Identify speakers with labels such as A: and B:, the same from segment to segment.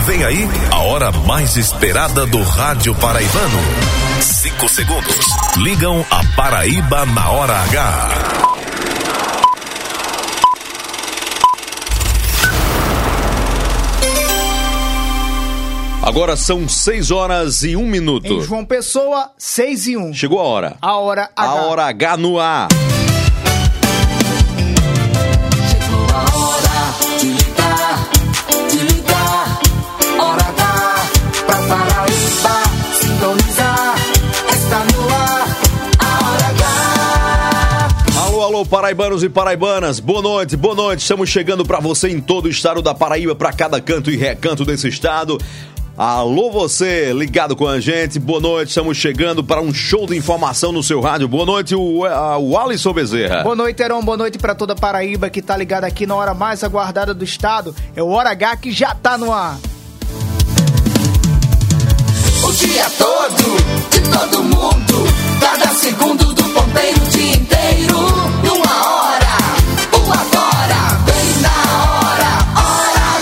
A: Vem aí a hora mais esperada do rádio paraibano. 5 segundos. Ligam a Paraíba na hora H.
B: Agora são 6 horas e 1 minuto.
C: Em João Pessoa, 6 e 1.
B: Chegou a hora.
C: A hora H.
B: A hora H no ar.
D: Chegou a hora de ligar, hora H pra Paraíba sintonizar. Está no ar, a hora H.
B: Alô, alô, paraibanos e paraibanas. Boa noite, boa noite. Estamos chegando pra você em todo o estado da Paraíba, pra cada canto e recanto desse estado. Alô, você ligado com a gente, boa noite, estamos chegando para um show de informação no seu rádio. Boa noite, o Alisson Bezerra.
C: Boa noite, Heron, boa noite para toda a Paraíba que tá ligada aqui na hora mais aguardada do estado. É o Hora H que já tá no ar.
D: O dia todo, de todo mundo, cada segundo do ponteiro, o dia inteiro, numa hora, o agora, bem na hora, hora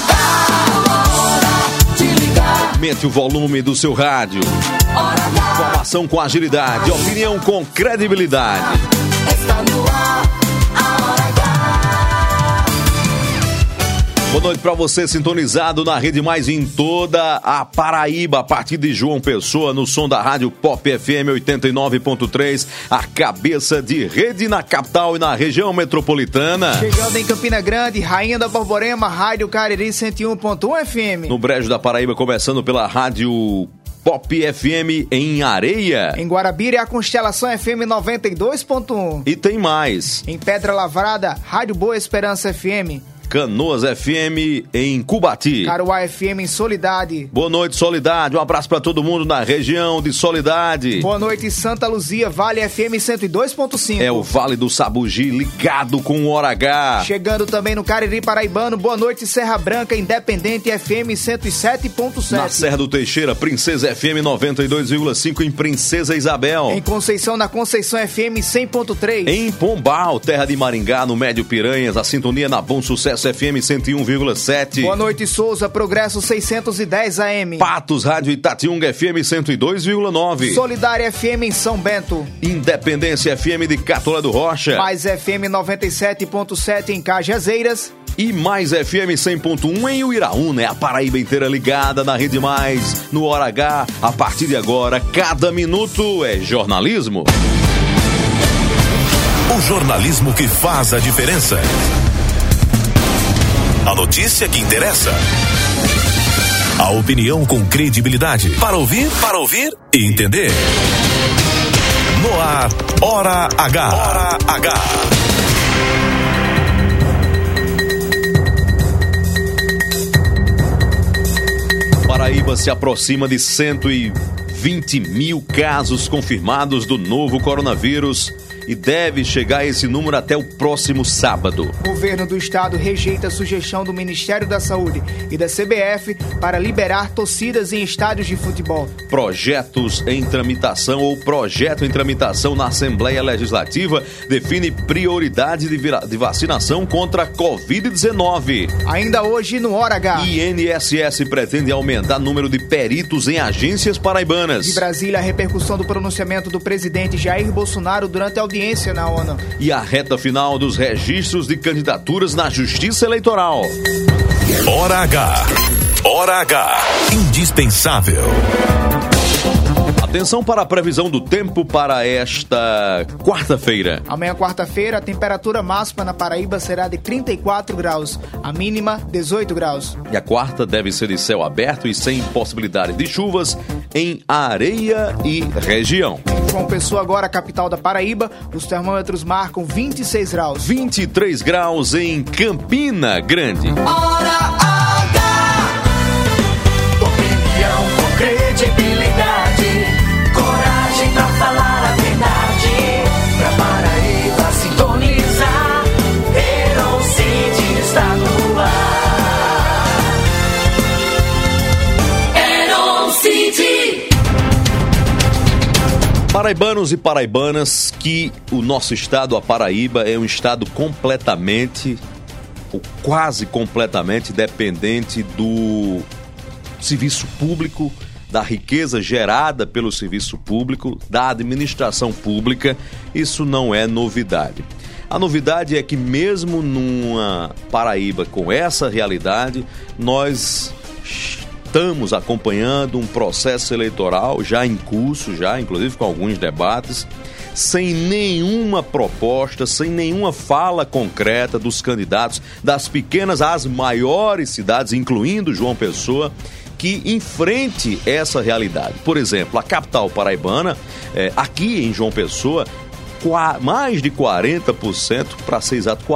D: H, de ligar.
B: Aumente o volume do seu rádio. Informação com agilidade, opinião com credibilidade.
D: Está no ar, a hora H.
B: Boa noite para você sintonizado na rede mais em toda a Paraíba, a partir de João Pessoa, no som da rádio Pop FM 89.3, a cabeça de rede na capital e na região metropolitana.
C: Chegando em Campina Grande, Rainha da Borborema, Rádio Cariri 101.1 FM.
B: No Brejo da Paraíba, começando pela rádio Pop FM em Areia.
C: Em Guarabira, a Constelação FM 92.1.
B: E tem mais.
C: Em Pedra Lavrada, Rádio Boa Esperança FM.
B: Canoas FM em Cubati.
C: Caruá FM em Soledade.
B: Boa noite, Soledade. Um abraço para todo mundo na região de Soledade.
C: Boa noite, Santa Luzia, Vale FM 102.5.
B: É o Vale do Sabugi ligado com o Hora H.
C: Chegando também no Cariri Paraibano, boa noite, Serra Branca, Independente FM 107.7.
B: Na Serra do Teixeira, Princesa FM 92,5 em Princesa Isabel.
C: Em Conceição, na Conceição FM 100.3.
B: Em Pombal, terra de Maringá, no Médio Piranhas, a sintonia na Bom Sucesso FM 101,7.
C: Boa noite, Souza, Progresso 610 AM.
B: Patos, Rádio Itatiunga FM 102,9.
C: Solidária FM em São Bento.
B: Independência FM de Catolé do Rocha.
C: Mais FM 97.7 em Cajazeiras.
B: E Mais FM 100.1 em Uiraúna. É a Paraíba inteira ligada na Rede Mais, no Hora H. A partir de agora, cada minuto é jornalismo.
A: O jornalismo que faz a diferença. A notícia que interessa. A opinião com credibilidade. Para ouvir e entender. No ar, Hora H. Hora H.
B: Paraíba se aproxima de 120 mil casos confirmados do novo coronavírus e deve chegar a esse número até o próximo sábado.
C: O governo do estado rejeita a sugestão do Ministério da Saúde e da CBF para liberar torcidas em estádios de futebol.
B: Projetos em tramitação ou projeto em tramitação na Assembleia Legislativa define prioridade de vacinação contra a Covid-19.
C: Ainda hoje no Hora H.
B: INSS pretende aumentar o número de peritos em agências paraibanas.
C: De Brasília, a repercussão do pronunciamento do presidente Jair Bolsonaro durante a audiência na ONU.
B: E a reta final dos registros de candidaturas na Justiça Eleitoral.
A: Hora H. Hora H. Indispensável.
B: Atenção para a previsão do tempo para esta quarta-feira.
C: Amanhã, quarta-feira, a temperatura máxima na Paraíba será de 34 graus, a mínima 18 graus.
B: E a quarta deve ser de céu aberto e sem possibilidade de chuvas em Areia e região.
C: Em João Pessoa, agora capital da Paraíba, os termômetros marcam 26 graus.
B: 23 graus em Campina Grande.
D: Hora H. Opinião com credibilidade, coragem pra falar a verdade, pra Paraíba sintonizar. Heron City está no ar. Heron City.
B: Paraibanos e paraibanas, que o nosso estado, a Paraíba, é um estado completamente, ou quase completamente, dependente do serviço público, da riqueza gerada pelo serviço público, da administração pública. Isso não é novidade. A novidade é que mesmo numa Paraíba com essa realidade, nós estamos acompanhando um processo eleitoral já em curso, inclusive com alguns debates, sem nenhuma proposta, sem nenhuma fala concreta dos candidatos das pequenas às maiores cidades, incluindo João Pessoa, que enfrente essa realidade. Por exemplo, a capital paraibana, aqui em João Pessoa, mais de 40%, para ser exato,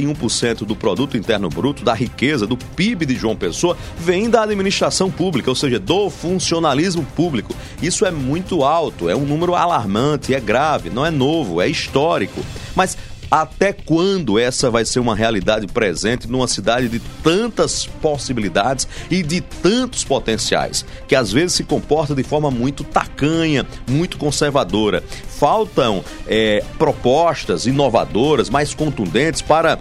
B: 41% do produto interno bruto, da riqueza, do PIB de João Pessoa, vem da administração pública, ou seja, do funcionalismo público. Isso é muito alto, é um número alarmante, é grave, não é novo, é histórico. Mas até quando essa vai ser uma realidade presente numa cidade de tantas possibilidades e de tantos potenciais, que às vezes se comporta de forma muito tacanha, muito conservadora? Faltam propostas inovadoras, mais contundentes para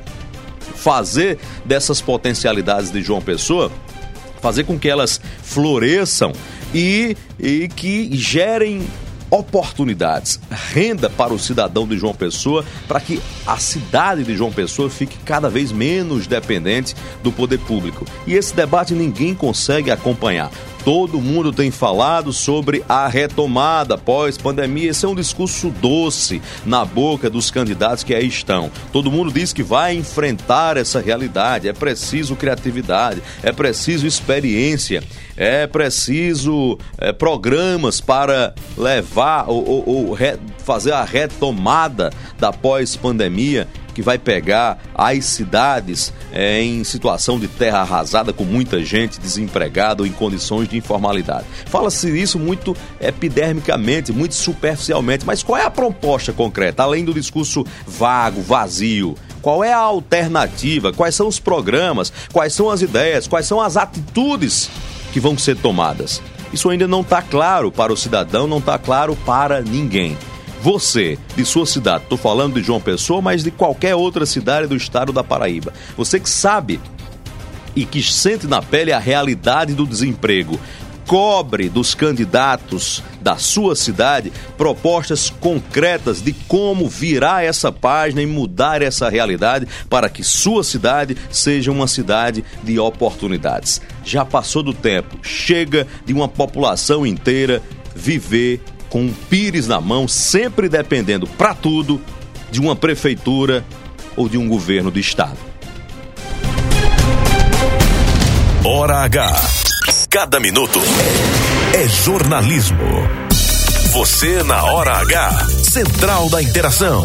B: fazer dessas potencialidades de João Pessoa, fazer com que elas floresçam e que gerem oportunidades, renda para o cidadão de João Pessoa, para que a cidade de João Pessoa fique cada vez menos dependente do poder público. E esse debate ninguém consegue acompanhar. Todo mundo tem falado sobre a retomada pós-pandemia. Esse é um discurso doce na boca dos candidatos que aí estão. Todo mundo diz que vai enfrentar essa realidade. É preciso criatividade, é preciso experiência, é preciso programas para levar ou fazer a retomada da pós-pandemia, que vai pegar as cidades em situação de terra arrasada, com muita gente desempregada ou em condições de informalidade. Fala-se isso muito epidermicamente, muito superficialmente, mas qual é a proposta concreta, além do discurso vago, vazio? Qual é a alternativa? Quais são os programas? Quais são as ideias? Quais são as atitudes que vão ser tomadas? Isso ainda não está claro para o cidadão, não está claro para ninguém. Você, de sua cidade, estou falando de João Pessoa, mas de qualquer outra cidade do estado da Paraíba, você que sabe e que sente na pele a realidade do desemprego, cobre dos candidatos da sua cidade propostas concretas de como virar essa página e mudar essa realidade para que sua cidade seja uma cidade de oportunidades. Já passou do tempo, chega de uma população inteira viver com um pires na mão, sempre dependendo para tudo de uma prefeitura ou de um governo do estado.
A: Hora H. Cada minuto é jornalismo. Você na Hora H. Central da Interação.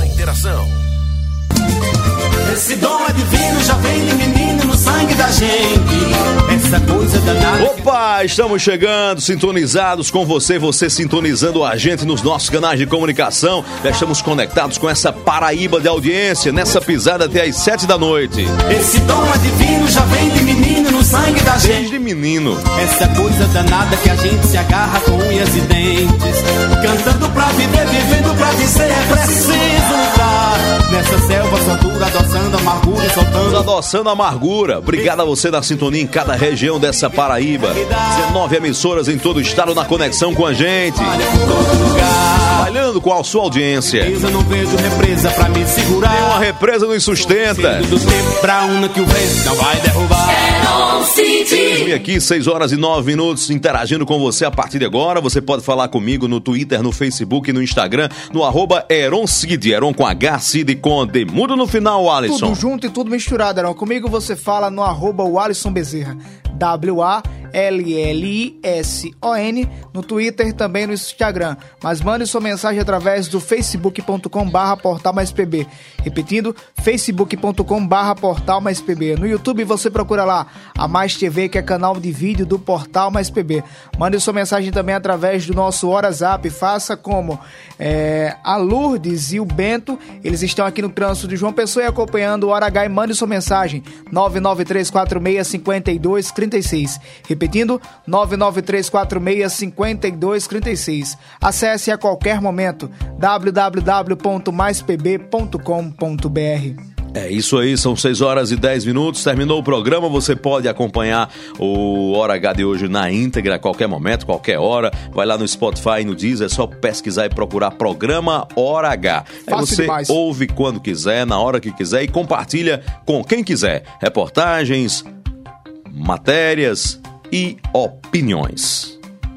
D: Esse dom é divino, já vem de menino no sangue da gente. Essa coisa danada.
B: Opa, estamos chegando, sintonizados com você sintonizando a gente nos nossos canais de comunicação. Já estamos conectados com essa Paraíba de audiência, nessa pisada até às 7 da noite.
D: Esse dom é divino, já vem de menino no sangue da gente.
B: Desde menino.
D: Essa coisa danada que a gente se agarra com unhas e dentes. Cantando pra viver, vivendo pra dizer, é preciso lutar. Nessa selva só dura, adoçando amargura e soltando.
B: Adoçando amargura. Obrigado a você da sintonia em cada região dessa Paraíba. 19 emissoras em todo o estado na conexão com a gente. Trabalhando com a sua audiência.
D: Eu não vejo represa pra me segurar.
B: Nenhuma represa nos sustenta.
D: Do tempo pra uma que o vento não vai derrubar.
B: E aqui, 6 horas e 9 minutos, interagindo com você a partir de agora. Você pode falar comigo no Twitter, no Facebook e no Instagram, no @EronCid, Eron com H, Cid com D. Mudo no final, Alisson.
C: Tudo junto e tudo misturado, Eron. Comigo você fala no @Alisson Bezerra, WALLISON, no Twitter e também no Instagram. Mas mande sua mensagem através do facebook.com/portalmaispb. Repetindo, facebook.com/portalmaispb. No YouTube você procura lá a Mais TV, que é canal de vídeo do Portal Mais PB. Mande sua mensagem também através do nosso WhatsApp. Faça como a Lourdes e o Bento, eles estão aqui no trânsito de João Pessoa e acompanhando o Hora H, e mande sua mensagem 993465236. Repetindo, 993465236. Acesse a qualquer momento www.maispb.com.br.
B: É isso aí, são 6h10. Terminou o programa, você pode acompanhar o Hora H de hoje na íntegra a qualquer momento, qualquer hora. Vai lá no Spotify, no Deezer, é só pesquisar e procurar Programa Hora H. Aí você
C: demais.
B: ouve quando quiser, na hora que quiser e compartilha com quem quiser. Reportagens, matérias e opiniões.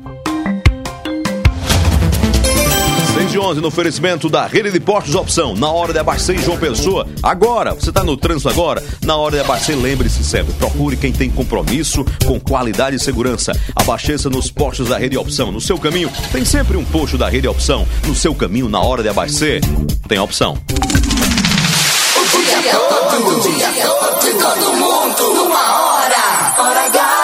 B: 6h11 no oferecimento da Rede de Postos Opção. Na hora de abastecer em João Pessoa, agora, você está no trânsito agora, na hora de abastecer, lembre-se sempre, procure quem tem compromisso com qualidade e segurança. Abasteça nos postos da Rede Opção. No seu caminho, tem sempre um posto da Rede Opção. No seu caminho, na hora de abastecer, tem opção.
D: O dia todo, de todo mundo, numa hora. Hora H.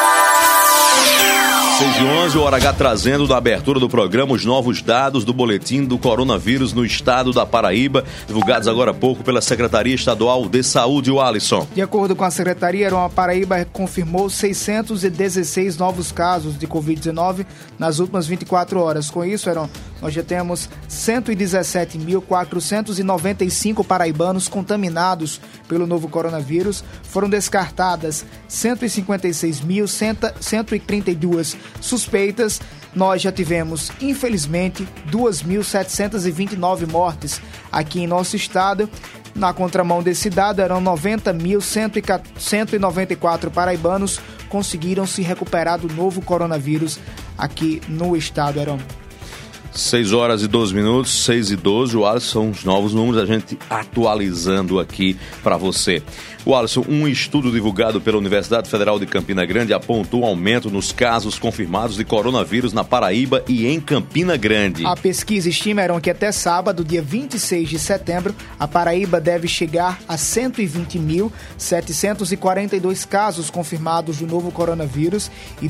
B: 6h11, o Hora H trazendo na abertura do programa os novos dados do boletim do coronavírus no estado da Paraíba, divulgados agora há pouco pela Secretaria Estadual de Saúde, o Alisson.
C: De acordo com a Secretaria, a Paraíba confirmou 616 novos casos de Covid-19 nas últimas 24 horas. Com isso, nós já temos 117.495 paraibanos contaminados pelo novo coronavírus. Foram descartadas 156.132 suspeitas. Nós já tivemos, infelizmente, 2.729 mortes aqui em nosso estado. Na contramão desse dado, eram 90.194 paraibanos conseguiram se recuperar do novo coronavírus aqui no estado, Heron.
B: 6h12, 6h12, o Alisson, são os novos números, a gente atualizando aqui para você. O Alisson, um estudo divulgado pela Universidade Federal de Campina Grande apontou um aumento nos casos confirmados de coronavírus na Paraíba e em Campina Grande.
C: A pesquisa estima que até sábado, dia 26 de setembro, a Paraíba deve chegar a 120.742 casos confirmados do novo coronavírus e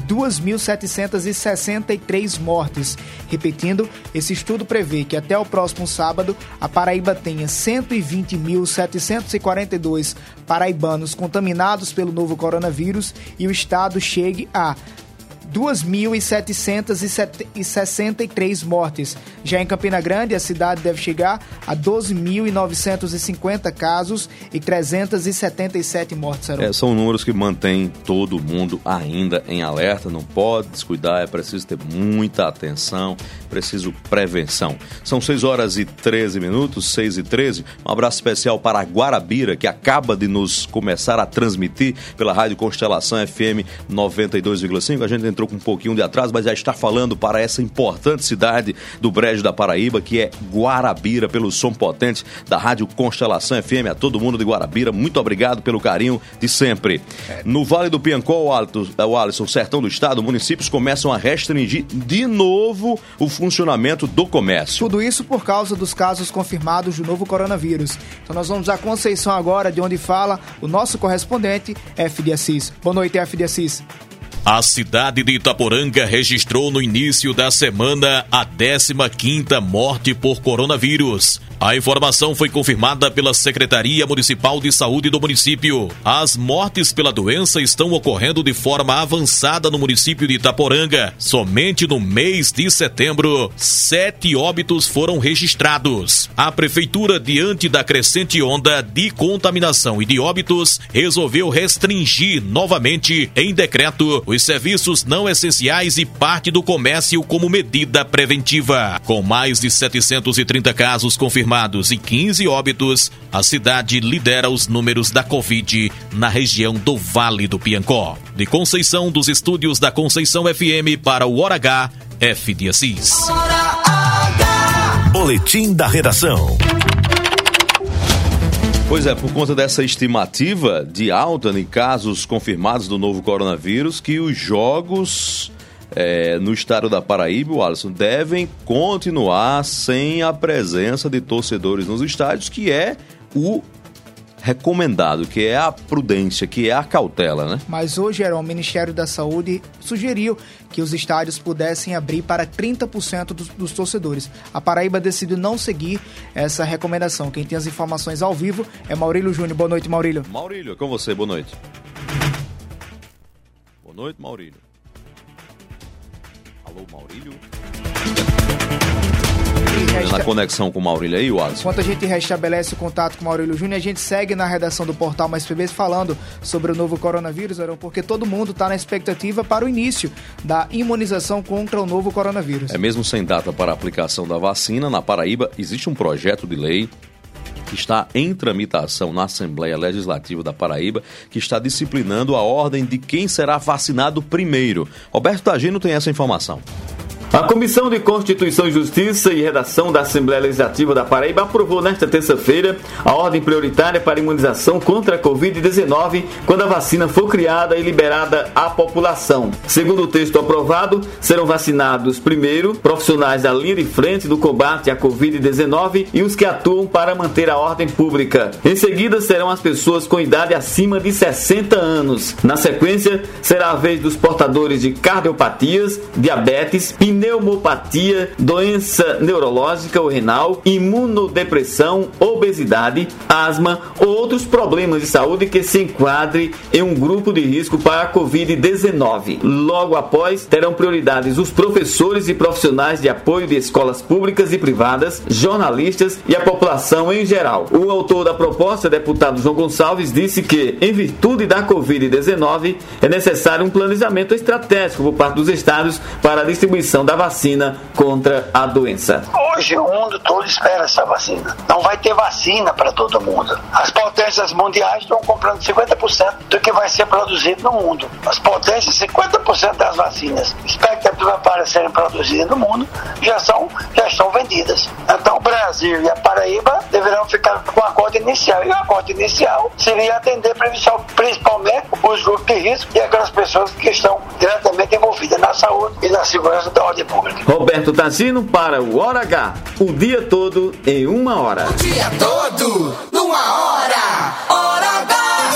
C: 2.763 mortes. Repetindo, esse estudo prevê que até o próximo sábado, a Paraíba tenha 120.742 paraibanos contaminados pelo novo coronavírus e o estado chegue a 2.763 mortes. Já em Campina Grande, a cidade deve chegar a 12.950 casos e 377 mortes.
B: São números que mantêm todo mundo ainda em alerta, não pode descuidar, é preciso ter muita atenção, preciso prevenção. São 6h13, 6h13. Um abraço especial para a Guarabira, que acaba de nos começar a transmitir pela Rádio Constelação FM 92,5. A gente entrou com um pouquinho de atraso, mas já está falando para essa importante cidade do Brejo da Paraíba, que é Guarabira, pelo som potente da Rádio Constelação FM. A todo mundo de Guarabira, muito obrigado pelo carinho de sempre. No Vale do Piancó, o Alisson, sertão do estado, municípios começam a restringir de novo o funcionamento do comércio.
C: Tudo isso por causa dos casos confirmados do novo coronavírus. Então nós vamos a Conceição agora, de onde fala o nosso correspondente, F. de Assis. Boa noite, F. de Assis.
E: A cidade de Itaporanga registrou no início da semana a 15ª morte por coronavírus. A informação foi confirmada pela Secretaria Municipal de Saúde do município. As mortes pela doença estão ocorrendo de forma avançada no município de Itaporanga. Somente no mês de setembro, 7 óbitos foram registrados. A prefeitura, diante da crescente onda de contaminação e de óbitos, resolveu restringir novamente, em decreto, os serviços não essenciais e parte do comércio como medida preventiva. Com mais de 730 casos confirmados e 15 óbitos, a cidade lidera os números da Covid na região do Vale do Piancó. De Conceição, dos estúdios da Conceição FM para o Hora H, F. de Assis.
A: Boletim da Redação.
B: Pois é, por conta dessa estimativa de alta em casos confirmados do novo coronavírus, que os jogos no estado da Paraíba, Alisson, devem continuar sem a presença de torcedores nos estádios, que é o recomendado, que é a prudência, que é a cautela, né?
C: Mas hoje, o Ministério da Saúde sugeriu que os estádios pudessem abrir para 30% dos torcedores. A Paraíba decidiu não seguir essa recomendação. Quem tem as informações ao vivo é Maurílio Júnior. Boa noite, Maurílio.
B: Maurílio, é com você. Boa noite. Boa noite, Maurílio. Alô, Maurílio. Na conexão com o Maurílio aí, Alisson.
C: Enquanto a gente restabelece o contato com o Maurílio Júnior, a gente segue na redação do Portal Mais PB falando sobre o novo coronavírus, porque todo mundo está na expectativa para o início da imunização contra o novo coronavírus.
B: Mesmo sem data para a aplicação da vacina, na Paraíba existe um projeto de lei que está em tramitação na Assembleia Legislativa da Paraíba, que está disciplinando a ordem de quem será vacinado primeiro. Roberto Tagino tem essa informação.
F: A Comissão de Constituição e Justiça e Redação da Assembleia Legislativa da Paraíba aprovou nesta terça-feira a ordem prioritária para a imunização contra a Covid-19 quando a vacina for criada e liberada à população. Segundo o texto aprovado, serão vacinados primeiro profissionais da linha de frente do combate à Covid-19 e os que atuam para manter a ordem pública. Em seguida, serão as pessoas com idade acima de 60 anos. Na sequência, será a vez dos portadores de cardiopatias, diabetes, pneumopatia, doença neurológica ou renal, imunodepressão, obesidade, asma ou outros problemas de saúde que se enquadre em um grupo de risco para a Covid-19. Logo após, terão prioridades os professores e profissionais de apoio de escolas públicas e privadas, jornalistas e a população em geral. O autor da proposta, deputado João Gonçalves, disse que, em virtude da Covid-19, é necessário um planejamento estratégico por parte dos estados para a distribuição da vacina contra a doença.
G: Hoje o mundo todo espera essa vacina. Não vai ter vacina para todo mundo. As potências mundiais estão comprando 50% do que vai ser produzido no mundo. As potências, 50% das vacinas expectativa para serem produzidas no mundo já estão vendidas. Então o Brasil e a Paraíba deverão ficar com o acordo inicial. E o acordo inicial seria atender principalmente os grupos de risco e aquelas pessoas que estão diretamente envolvidas na saúde e na segurança da ordem pública.
F: Roberto Tagino para o Hora H. O dia todo em 1 hora.
D: O dia todo numa hora. Hora H.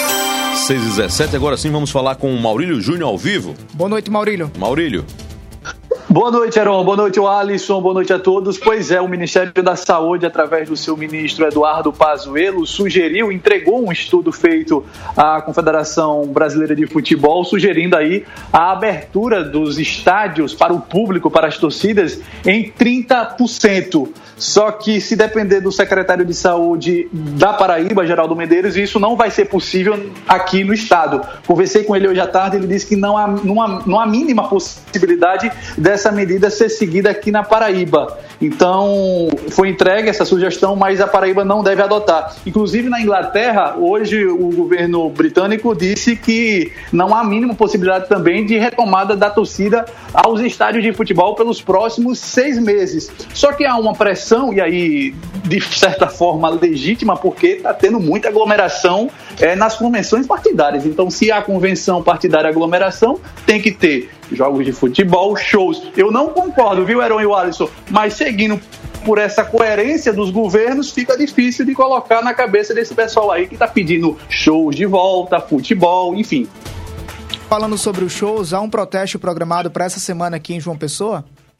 B: 6h17, agora sim vamos falar com o Maurílio Júnior ao vivo.
C: Boa noite, Maurílio.
B: Maurílio.
H: Boa noite, Heron. Boa noite, Alisson. Boa noite a todos. Pois é, o Ministério da Saúde, através do seu ministro Eduardo Pazuello, entregou um estudo feito à Confederação Brasileira de Futebol, sugerindo aí a abertura dos estádios para o público, para as torcidas, em 30%. Só que, se depender do secretário de Saúde da Paraíba, Geraldo Medeiros, isso não vai ser possível aqui no estado. Conversei com ele hoje à tarde, ele disse que não há mínima possibilidade dessa medida ser seguida aqui na Paraíba. Então, foi entregue essa sugestão, mas a Paraíba não deve adotar. Inclusive, na Inglaterra, hoje o governo britânico disse que não há mínima possibilidade também de retomada da torcida aos estádios de futebol pelos próximos 6 meses. Só que há uma pressão, e aí, de certa forma, legítima, porque está tendo muita aglomeração nas convenções partidárias. Então, se há convenção partidária e aglomeração, tem que ter jogos de futebol, shows. Eu não concordo, viu, Heron e o Alisson? Mas seguindo por essa coerência dos governos, fica difícil de colocar na cabeça desse pessoal aí que está pedindo shows de volta, futebol, enfim.
C: Falando sobre os shows, há um protesto programado para essa semana aqui em João Pessoa?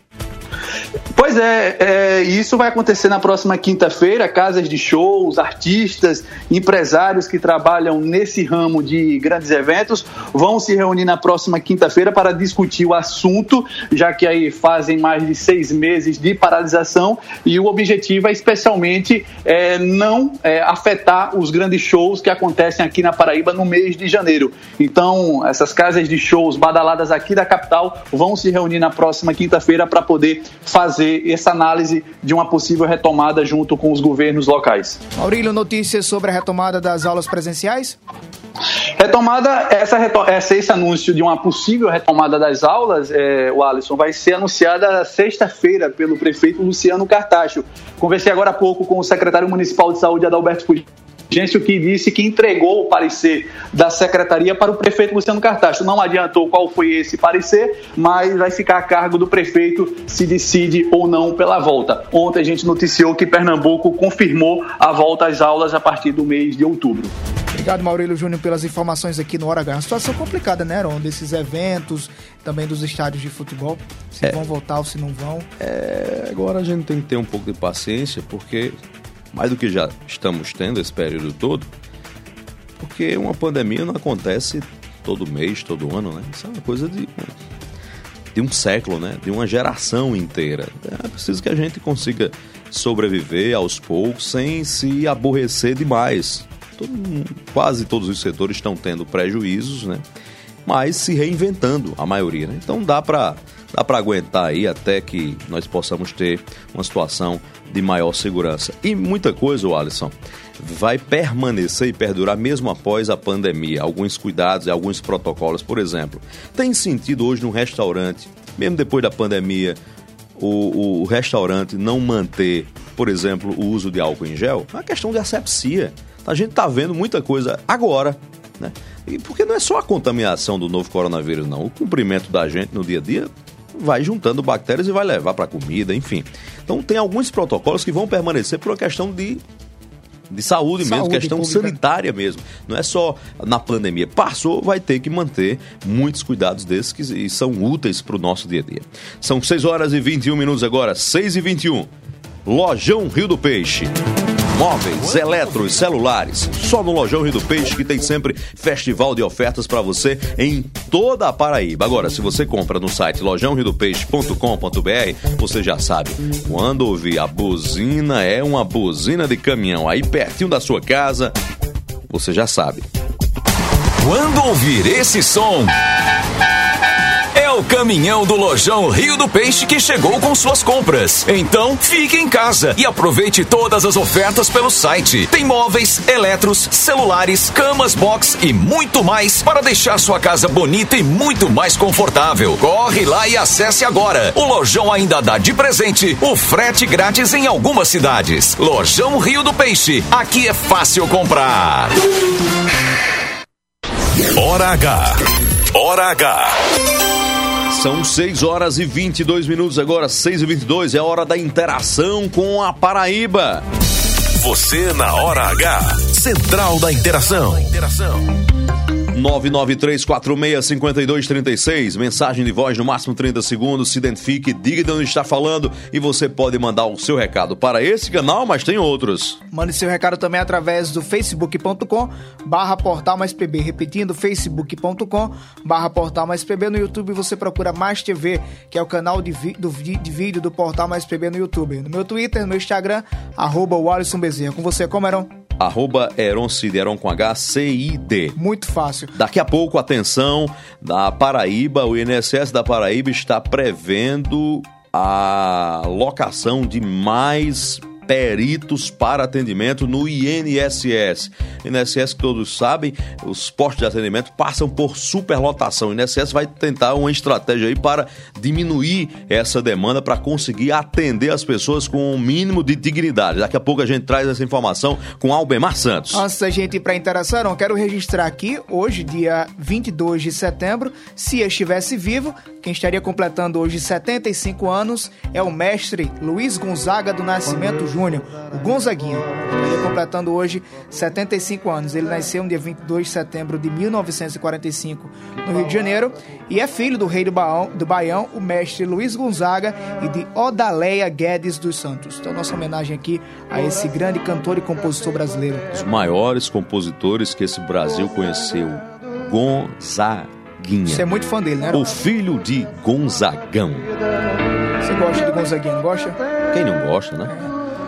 H: Pois isso vai acontecer na próxima quinta-feira. Casas de shows, artistas, empresários que trabalham nesse ramo de grandes eventos vão se reunir na próxima quinta-feira para discutir o assunto, já que aí fazem mais de 6 meses de paralisação, e o objetivo é especialmente não afetar os grandes shows que acontecem aqui na Paraíba no mês de janeiro. Então, essas casas de shows badaladas aqui da capital vão se reunir na próxima quinta-feira para poder fazer essa análise de uma possível retomada junto com os governos locais.
C: Maurílio, notícias sobre a retomada das aulas presenciais?
H: Esse anúncio de uma possível retomada das aulas, o Alisson, vai ser anunciada sexta-feira pelo prefeito Luciano Cartacho. Conversei agora há pouco com o secretário municipal de saúde, Adalberto Fulgêncio, que disse que entregou o parecer da secretaria para o prefeito Luciano Cartacho. Não adiantou qual foi esse parecer, mas vai ficar a cargo do prefeito se decide ou não pela volta. Ontem a gente noticiou que Pernambuco confirmou a volta às aulas a partir do mês de outubro.
C: Obrigado, Maurílio Júnior, pelas informações aqui no Hora H. Uma situação complicada, né, Heron? Desses eventos, também dos estádios de futebol, se vão voltar ou se não vão.
B: Agora a gente tem que ter um pouco de paciência, porque mais do que já estamos tendo esse período todo, porque uma pandemia não acontece todo mês, todo ano, né? Isso é uma coisa de de um século, né? De uma geração inteira. É preciso que a gente consiga sobreviver aos poucos sem se aborrecer demais. Quase todos os setores estão tendo prejuízos, né? Mas se reinventando, a maioria, né? Então dá para aguentar aí até que nós possamos ter uma situação de maior segurança. E muita coisa, Alisson, vai permanecer e perdurar mesmo após a pandemia. Alguns cuidados e alguns protocolos, por exemplo. Tem sentido hoje num restaurante, mesmo depois da pandemia, o restaurante não manter, por exemplo, o uso de álcool em gel? É uma questão de asepsia. A gente está vendo muita coisa agora, né? E porque não é só a contaminação do novo coronavírus, não. O cumprimento da gente no dia a dia vai juntando bactérias e vai levar para a comida, enfim. Então tem alguns protocolos que vão permanecer por uma questão de saúde mesmo, questão pública, sanitária mesmo. Não é só na pandemia. Passou, vai ter que manter muitos cuidados desses que são úteis para o nosso dia a dia. São 6h21 agora, 6h21. Lojão Rio do Peixe. Móveis, eletros, celulares. Só no Lojão Rio do Peixe que tem sempre festival de ofertas para você em toda a Paraíba. Agora, se você compra no site lojãoriodopeixe.com.br, você já sabe, quando ouvir a buzina, é uma buzina de caminhão aí pertinho da sua casa, você já sabe.
A: Quando ouvir esse som, é o caminhão do Lojão Rio do Peixe que chegou com suas compras. Então, fique em casa e aproveite todas as ofertas pelo site. Tem móveis, eletros, celulares, camas, box e muito mais para deixar sua casa bonita e muito mais confortável. Corre lá e acesse agora. O Lojão ainda dá de presente o frete grátis em algumas cidades. Lojão Rio do Peixe. Aqui é fácil comprar. Hora H. Hora H.
B: São 6h22 agora, 6h22, é hora da interação com a Paraíba.
A: Você na Hora H, Central da Interação.
B: 993465236, mensagem de voz no máximo 30 segundos, se identifique, diga de onde está falando e você pode mandar o seu recado para esse canal, mas tem outros.
C: Mande seu recado também através do facebook.com/portal mais pb, repetindo, facebook.com/portal mais pb. No YouTube você procura Mais TV, que é o canal de vídeo do Portal Mais PB no YouTube. No meu Twitter, no Instagram, @Alisson Bezerra. Com você, como Heron?
B: @Heroncid, Heron com HCID.
C: Muito fácil.
B: Daqui a pouco, atenção, da Paraíba, o INSS da Paraíba está prevendo a locação de mais peritos para atendimento no INSS. INSS, que todos sabem, os postos de atendimento passam por superlotação. O INSS vai tentar uma estratégia aí para diminuir essa demanda, para conseguir atender as pessoas com um mínimo de dignidade. Daqui a pouco a gente traz essa informação com Albemar Santos.
C: Antes da gente ir para a interação, eu quero registrar aqui, hoje, dia 22 de setembro, se eu estivesse vivo, quem estaria completando hoje 75 anos é o mestre Luiz Gonzaga do Nascimento Júnior, o Gonzaguinha. Estaria completando hoje 75 anos. Ele nasceu no dia 22 de setembro de 1945 no Rio de Janeiro e é filho do rei do Baião, o mestre Luiz Gonzaga, e de Odaleia Guedes dos Santos. Então, nossa homenagem aqui a esse grande cantor e compositor brasileiro.
B: Os maiores compositores que esse Brasil conheceu, Gonzaga.
C: Você é muito fã dele, né?
B: O filho de Gonzagão.
C: Você gosta de Gonzaguinha, não gosta?
B: Quem não gosta, né?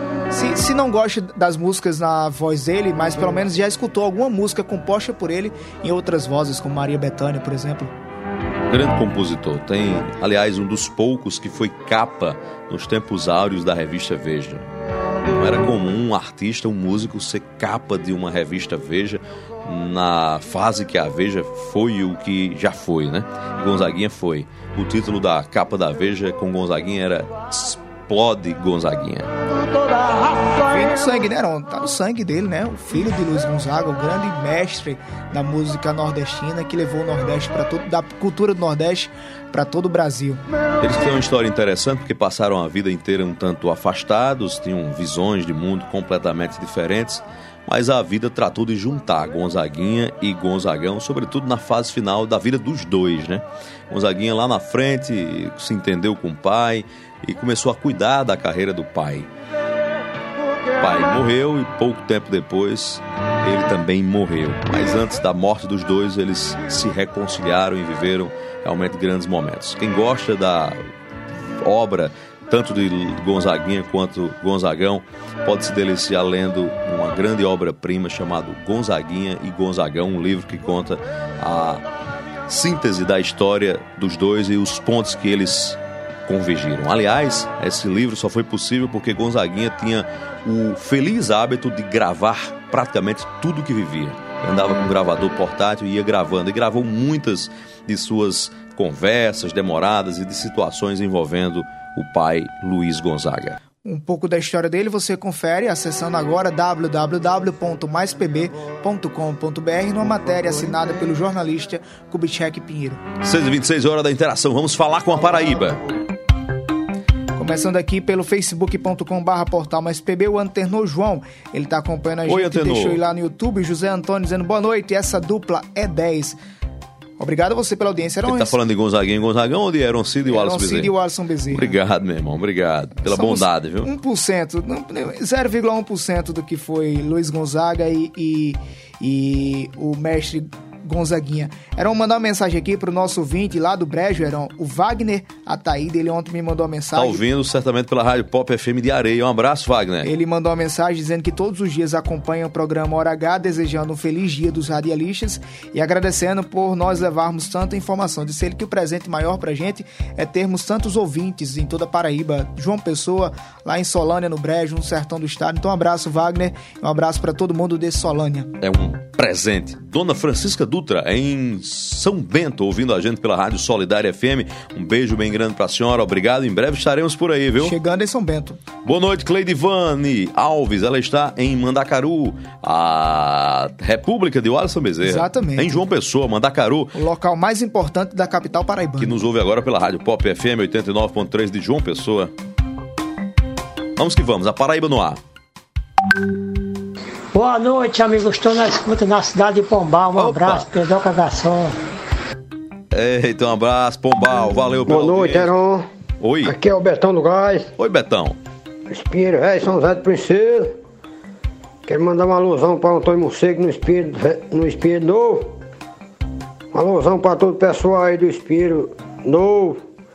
C: Se não gosta das músicas na voz dele, mas pelo menos já escutou alguma música composta por ele em outras vozes, como Maria Bethânia, por exemplo.
B: Grande compositor. Tem, aliás, um dos poucos que foi capa nos tempos áureos da revista Veja. Não era comum um artista, um músico, ser capa de uma revista Veja na fase que a Veja foi o que já foi, né? E Gonzaguinha foi. O título da capa da Veja com Gonzaguinha era Explode Gonzaguinha.
C: Vem no sangue, né, Ron? Tá no sangue dele, né? O filho de Luiz Gonzaga, o grande mestre da música nordestina que levou o Nordeste para todo, da cultura do Nordeste para todo o Brasil.
B: Eles têm uma história interessante porque passaram a vida inteira um tanto afastados, tinham visões de mundo completamente diferentes, mas a vida tratou de juntar Gonzaguinha e Gonzagão, sobretudo na fase final da vida dos dois, né? Gonzaguinha lá na frente se entendeu com o pai e começou a cuidar da carreira do pai. O pai morreu e pouco tempo depois ele também morreu. Mas antes da morte dos dois, eles se reconciliaram e viveram realmente grandes momentos. Quem gosta da obra, tanto de Gonzaguinha quanto Gonzagão, pode se deliciar lendo uma grande obra-prima chamada Gonzaguinha e Gonzagão, um livro que conta a síntese da história dos dois e os pontos que eles convergiram. Aliás, esse livro só foi possível porque Gonzaguinha tinha o feliz hábito de gravar praticamente tudo que vivia. Andava com um gravador portátil e ia gravando, e gravou muitas de suas conversas demoradas e de situações envolvendo o pai Luiz Gonzaga.
C: Um pouco da história dele você confere acessando agora www.maispb.com.br numa matéria assinada pelo jornalista Kubitschek Pinheiro.
B: 6h26, hora da interação. Vamos falar com a Paraíba.
C: Começando aqui pelo facebook.com/portal Mais PB, o Antenor João. Ele está acompanhando a gente.
B: Oi, Antenor.
C: Deixou ir lá no YouTube. José Antônio dizendo boa noite, essa dupla é 10. Obrigado a você pela audiência.
B: Ele tá falando de Gonzaguinha e Gonzagão ou de Aaron Cid e o Alisson Bezerra?
C: Aaron Cid e o Alisson Bezerra.
B: Obrigado, meu irmão. Obrigado pela bondade, viu?
C: 0,1% do que foi Luiz Gonzaga e o mestre Gonzaguinha. Era mandar uma mensagem aqui pro nosso ouvinte lá do Brejo, o Wagner Ataída. Ele ontem me mandou uma mensagem.
B: Tá ouvindo certamente pela Rádio Pop FM de Areia. Um abraço, Wagner.
C: Ele mandou uma mensagem dizendo que todos os dias acompanha o programa Hora H, desejando um feliz dia dos radialistas e agradecendo por nós levarmos tanta informação. Disse ele que o presente maior pra gente é termos tantos ouvintes em toda a Paraíba, João Pessoa, lá em Solânia, no Brejo, no sertão do estado. Então um abraço, Wagner, e um abraço pra todo mundo de Solânia.
B: É um presente. Dona Francisca Dutra, em São Bento, ouvindo a gente pela Rádio Solidária FM. Um beijo bem grande pra senhora, obrigado. Em breve estaremos por aí, viu?
C: Chegando em São Bento.
B: Boa noite, Cleidivane Alves. Ela está em Mandacaru, a República de Alisson Bezerra.
C: Exatamente.
B: Em João Pessoa, Mandacaru.
C: O local mais importante da capital paraibana.
B: Que nos ouve agora pela Rádio Pop FM 89.3 de João Pessoa. Vamos que vamos, a Paraíba no ar.
I: Boa noite, amigos. Estou na escuta na cidade de Pombal. Um abraço, Pedro Cagaçon.
B: Eita, um abraço, Pombal. Valeu pela
J: Boa noite, Heron.
B: Oi.
J: Aqui é o Betão do Gás.
B: Oi, Betão.
J: Espírito Velho, São José do Princesa. Quero mandar uma alusão para o Antônio Morcego no Espírito Novo. Uma alusão para todo o pessoal aí do Espírito Novo.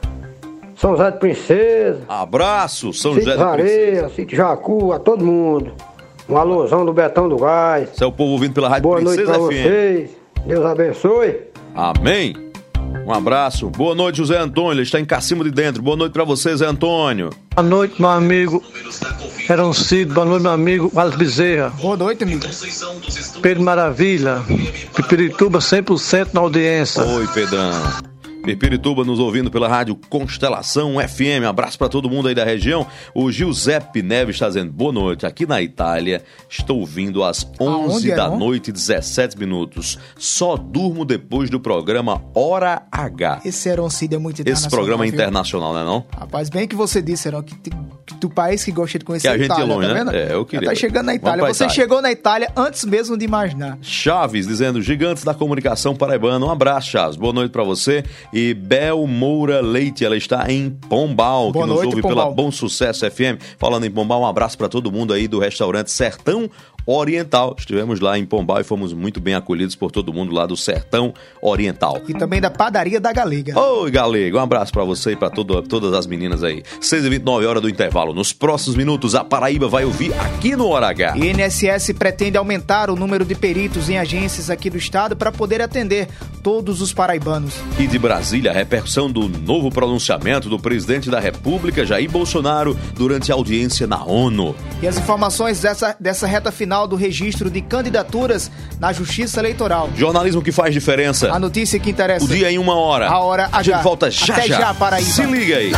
J: São José do Princesa.
B: Abraço, São José do
J: Princesa. Areia, Sítio Jacu, a todo mundo. Uma alusão do Betão do Gás.
B: Esse é o povo ouvindo pela Rádio
J: Boa
B: Princesa
J: noite pra
B: FM.
J: vocês. Deus abençoe.
B: Amém. Um abraço. Boa noite, José Antônio. Ele está em Cacimo de Dentro. Boa noite pra você, Zé Antônio.
K: Boa noite, meu amigo Aaron Cid. Boa noite, meu amigo Alisson Bezerra.
C: Boa noite, amigo.
K: Pedro Maravilha. Pipirituba 100% na audiência.
B: Oi, Pedrão. Pirituba nos ouvindo pela Rádio Constelação FM. Abraço para todo mundo aí da região. O Giuseppe Neves está dizendo boa noite. Aqui na Itália, estou ouvindo às 11 da noite, 17 minutos. Só durmo depois do programa Hora H.
C: Esse Aaron Cid é muito internacional.
B: Esse programa é internacional, não é não?
C: Rapaz, bem que você disse, Aaron, que do país que gosta de conhecer
B: a Itália,
C: é longe,
B: tá
C: vendo?
B: É, eu queria.
C: Tá chegando na Itália. Você chegou na Itália antes mesmo de imaginar.
B: Chaves dizendo, gigantes da comunicação paraibana. Um abraço, Chaves. Boa noite para você. E Bel Moura Leite, ela está em Pombal,
C: Boa
B: que nos
C: noite,
B: ouve
C: Pombal.
B: pela Bom Sucesso FM. Falando em Pombal, um abraço para todo mundo aí do restaurante Sertão Oriental. Estivemos lá em Pombal e fomos muito bem acolhidos por todo mundo lá do Sertão Oriental.
C: E também da Padaria da Galega.
B: Oi, Galega, um abraço pra você e pra todas as meninas aí. 6h29, hora do intervalo. Nos próximos minutos, a Paraíba vai ouvir aqui no Hora H.
C: E INSS pretende aumentar o número de peritos em agências aqui do estado para poder atender todos os paraibanos.
B: E de Brasília, a repercussão do novo pronunciamento do presidente da República, Jair Bolsonaro, durante a audiência na ONU.
C: E as informações dessa reta final do registro de candidaturas na Justiça Eleitoral.
B: Jornalismo que faz diferença.
C: A notícia que interessa.
B: O dia em 1 hora.
C: A hora H.
B: A gente volta já.
C: Até já, Paraíba.
B: Se liga aí.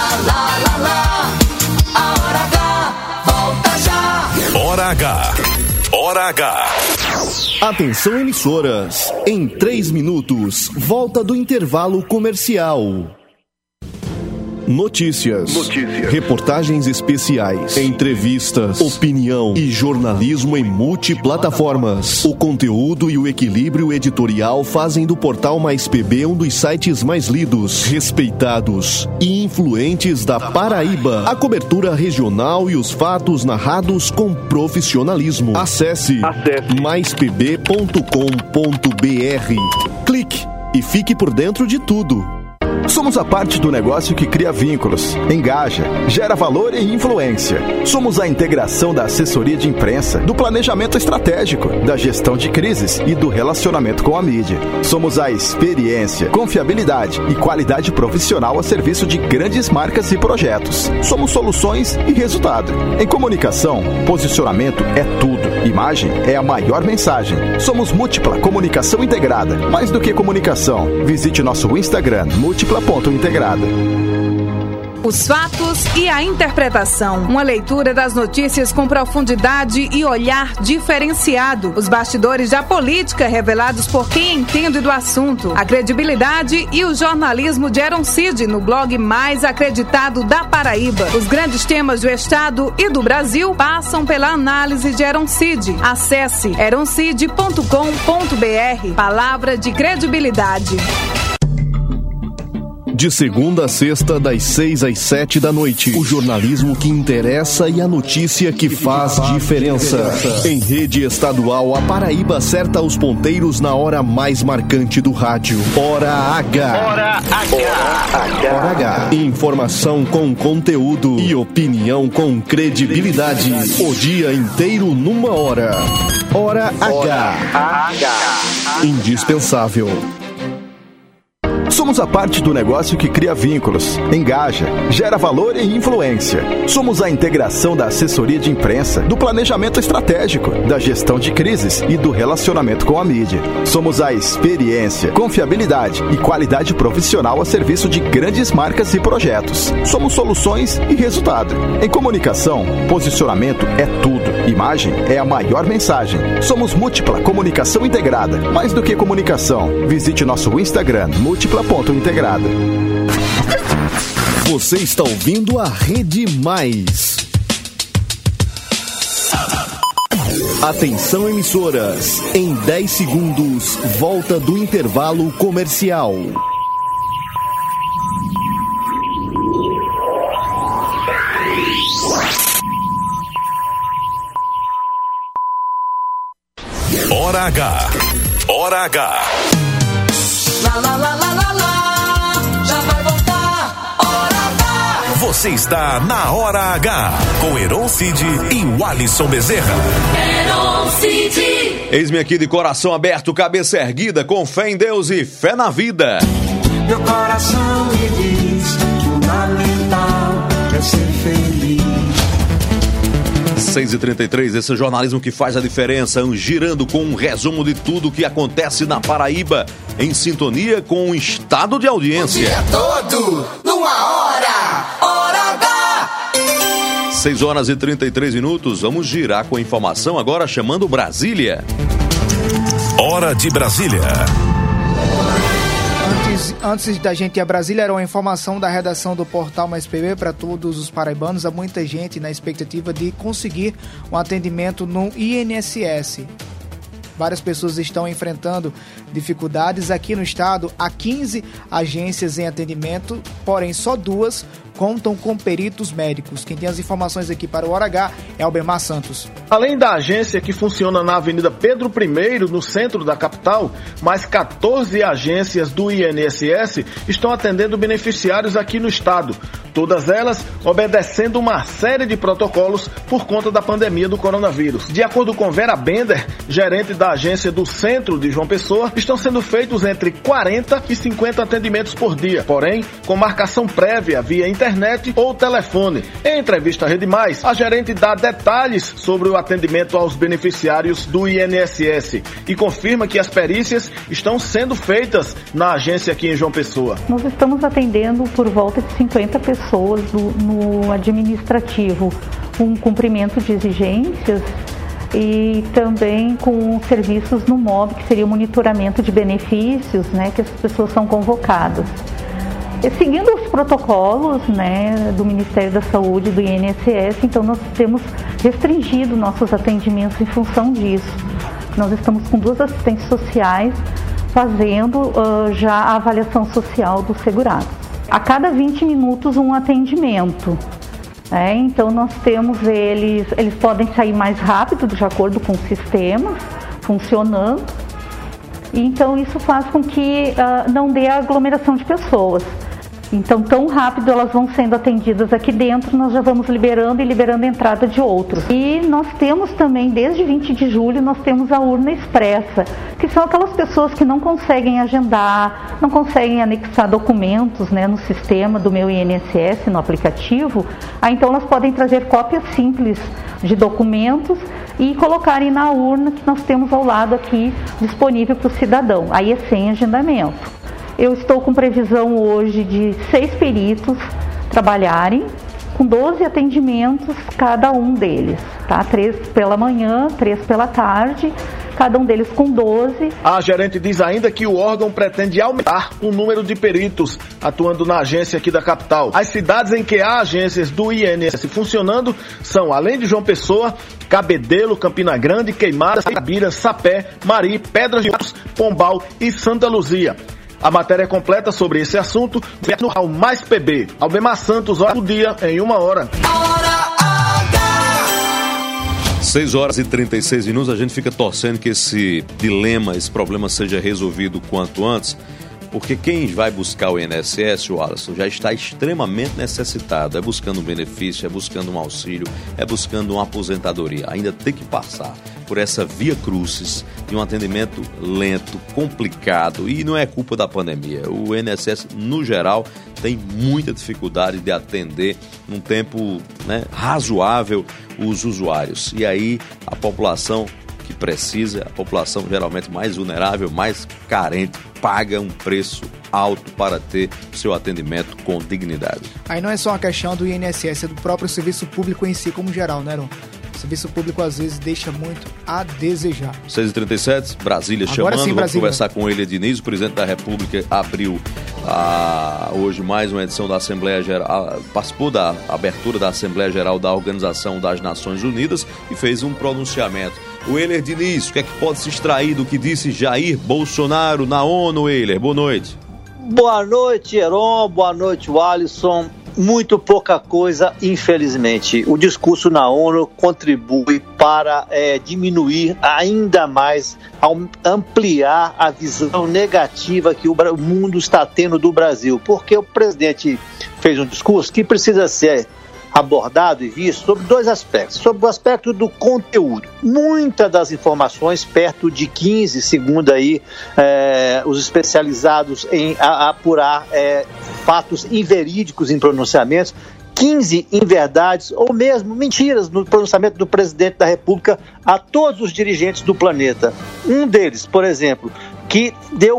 D: A Hora H, volta já.
A: Hora H. Hora H.
L: Atenção, emissoras. Em 3 minutos, volta do intervalo comercial. Notícias, reportagens especiais, entrevistas, opinião e jornalismo em multiplataformas. O conteúdo e o equilíbrio editorial fazem do Portal Mais PB um dos sites mais lidos, respeitados e influentes da Paraíba. A cobertura regional e os fatos narrados com profissionalismo. Acesse maispb.com.br. Clique e fique por dentro de tudo.
M: Somos a parte do negócio que cria vínculos, engaja, gera valor e influência. Somos a integração da assessoria de imprensa, do planejamento estratégico, da gestão de crises e do relacionamento com a mídia. Somos a experiência, confiabilidade e qualidade profissional a serviço de grandes marcas e projetos. Somos soluções e resultado. Em comunicação, posicionamento é tudo. Imagem é a maior mensagem. Somos Múltipla Comunicação Integrada. Mais do que comunicação, visite nosso Instagram, múltipla.integrada.
N: Os fatos e a interpretação. Uma leitura das notícias com profundidade e olhar diferenciado. Os bastidores da política revelados por quem entende do assunto. A credibilidade e o jornalismo de Aaron Cid no blog mais acreditado da Paraíba. Os grandes temas do estado e do Brasil passam pela análise de Aaron Cid. Acesse aroncid.com.br. Palavra de credibilidade.
L: De segunda a sexta, das 6 às 7 da noite. O jornalismo que interessa e a notícia que faz diferença. Em rede estadual, a Paraíba acerta os ponteiros na hora mais marcante do rádio. Hora H. Hora H. Hora H. Informação com conteúdo e opinião com credibilidade. O dia inteiro numa hora. Hora H. Indispensável.
M: Somos a parte do negócio que cria vínculos, engaja, gera valor e influência. Somos a integração da assessoria de imprensa, do planejamento estratégico, da gestão de crises e do relacionamento com a mídia. Somos a experiência, confiabilidade e qualidade profissional a serviço de grandes marcas e projetos. Somos soluções e resultado. Em comunicação, posicionamento é tudo. Imagem é a maior mensagem. Somos Múltipla Comunicação Integrada. Mais do que comunicação, visite nosso Instagram, múltipla.integrada.
L: Você está ouvindo a Rede Mais. Atenção, emissoras. Em 10 segundos, volta do intervalo comercial.
A: Hora H. Hora H.
D: Lá, lá, lá, lá, lá, lá. Já vai voltar. Hora H.
A: Você está na Hora H. Com Aaron Cid e o Alisson Bezerra.
D: Aaron Cid.
B: Eis-me aqui de coração aberto, cabeça erguida, com fé em Deus e fé na vida.
D: Meu coração me diz, fundamental é ser feliz.
B: 6h33, esse jornalismo que faz a diferença, girando com um resumo de tudo que acontece na Paraíba, em sintonia com o estado de audiência.
D: O dia todo, numa hora, Hora H.
B: 6h33, vamos girar com a informação agora, chamando Brasília.
A: Hora de Brasília.
C: Antes da gente ir a Brasília, era uma informação da redação do Portal Mais PB para todos os paraibanos. Há muita gente na expectativa de conseguir um atendimento no INSS. Várias pessoas estão enfrentando dificuldades aqui no estado. Há 15 agências em atendimento, porém só 2 contam com peritos médicos. Quem tem as informações aqui para o Hora H é Albemar Santos.
O: Além da agência que funciona na Avenida Pedro I, no centro da capital, mais 14 agências do INSS estão atendendo beneficiários aqui no estado. Todas elas obedecendo uma série de protocolos por conta da pandemia do coronavírus. De acordo com Vera Bender, gerente da agência do centro de João Pessoa, estão sendo feitos entre 40 e 50 atendimentos por dia, porém com marcação prévia via internet ou telefone. Em entrevista à Rede Mais, a gerente dá detalhes sobre o atendimento aos beneficiários do INSS e confirma que as perícias estão sendo feitas na agência aqui em João Pessoa.
P: Nós estamos atendendo por volta de 50 pessoas no administrativo, com cumprimento de exigências e também com serviços no MOB, que seria o monitoramento de benefícios, né, que as pessoas são convocadas. seguindo os protocolos, né, do Ministério da Saúde, do INSS, então nós temos restringido nossos atendimentos em função disso. Nós estamos com 2 assistentes sociais fazendo já a avaliação social do segurado. A cada 20 minutos um atendimento. Então nós temos eles podem sair mais rápido de acordo com o sistema funcionando. Então isso faz com que não dê aglomeração de pessoas. Então, tão rápido elas vão sendo atendidas aqui dentro, nós já vamos liberando a entrada de outros. E nós temos também, desde 20 de julho, nós temos a urna expressa, que são aquelas pessoas que não conseguem agendar, não conseguem anexar documentos, né, no sistema do meu INSS, no aplicativo. Então, elas podem trazer cópias simples de documentos e colocarem na urna que nós temos ao lado aqui disponível para o cidadão. Aí é sem agendamento. Eu estou com previsão hoje de 6 peritos trabalharem, com 12 atendimentos cada um deles, tá? 3 pela manhã, 3 pela tarde, cada um deles com 12.
O: A gerente diz ainda que o órgão pretende aumentar o número de peritos atuando na agência aqui da capital. As cidades em que há agências do INSS funcionando são, além de João Pessoa, Cabedelo, Campina Grande, Queimadas, Itabira, Sapé, Mari, Pedras de Matos, Pombal e Santa Luzia. A matéria completa sobre esse assunto vem no Ao Mais PB. Albemar Santos, hora do dia, em 1 hora.
B: 6h36, a gente fica torcendo que esse dilema, esse problema seja resolvido o quanto antes, porque quem vai buscar o INSS, o Alisson, já está extremamente necessitado, é buscando um benefício, é buscando um auxílio, é buscando uma aposentadoria, ainda tem que passar por essa via crucis de um atendimento lento, complicado, e não é culpa da pandemia. O INSS, no geral, tem muita dificuldade de atender num tempo, né, razoável os usuários. E aí a população que precisa, a população geralmente mais vulnerável, mais carente, paga um preço alto para ter seu atendimento com dignidade.
C: Aí não é só uma questão do INSS, é do próprio serviço público em si, como geral, né, Ron? O serviço público às vezes deixa muito a desejar.
B: 6h37, Brasília
C: Agora
B: chamando,
C: sim,
B: vamos
C: Brasília.
B: conversar com ele, Diniz, o presidente da República abriu hoje mais uma edição da Assembleia Geral, participou da abertura da Assembleia Geral da Organização das Nações Unidas e fez um pronunciamento. O Euler Diniz, o que é que pode se extrair do que disse Jair Bolsonaro na ONU, Euler? Boa noite.
Q: Boa noite, Heron, boa noite, Alisson. Muito pouca coisa, infelizmente. O discurso na ONU contribui para diminuir ainda mais, ampliar a visão negativa que o mundo está tendo do Brasil. Porque o presidente fez um discurso que precisa ser abordado e visto sobre 2 aspectos. Sobre o aspecto do conteúdo. Muitas das informações, perto de 15, segundo aí os especializados em apurar fatos inverídicos em pronunciamentos, 15 inverdades ou mesmo mentiras no pronunciamento do presidente da República a todos os dirigentes do planeta. Um deles, por exemplo, que deu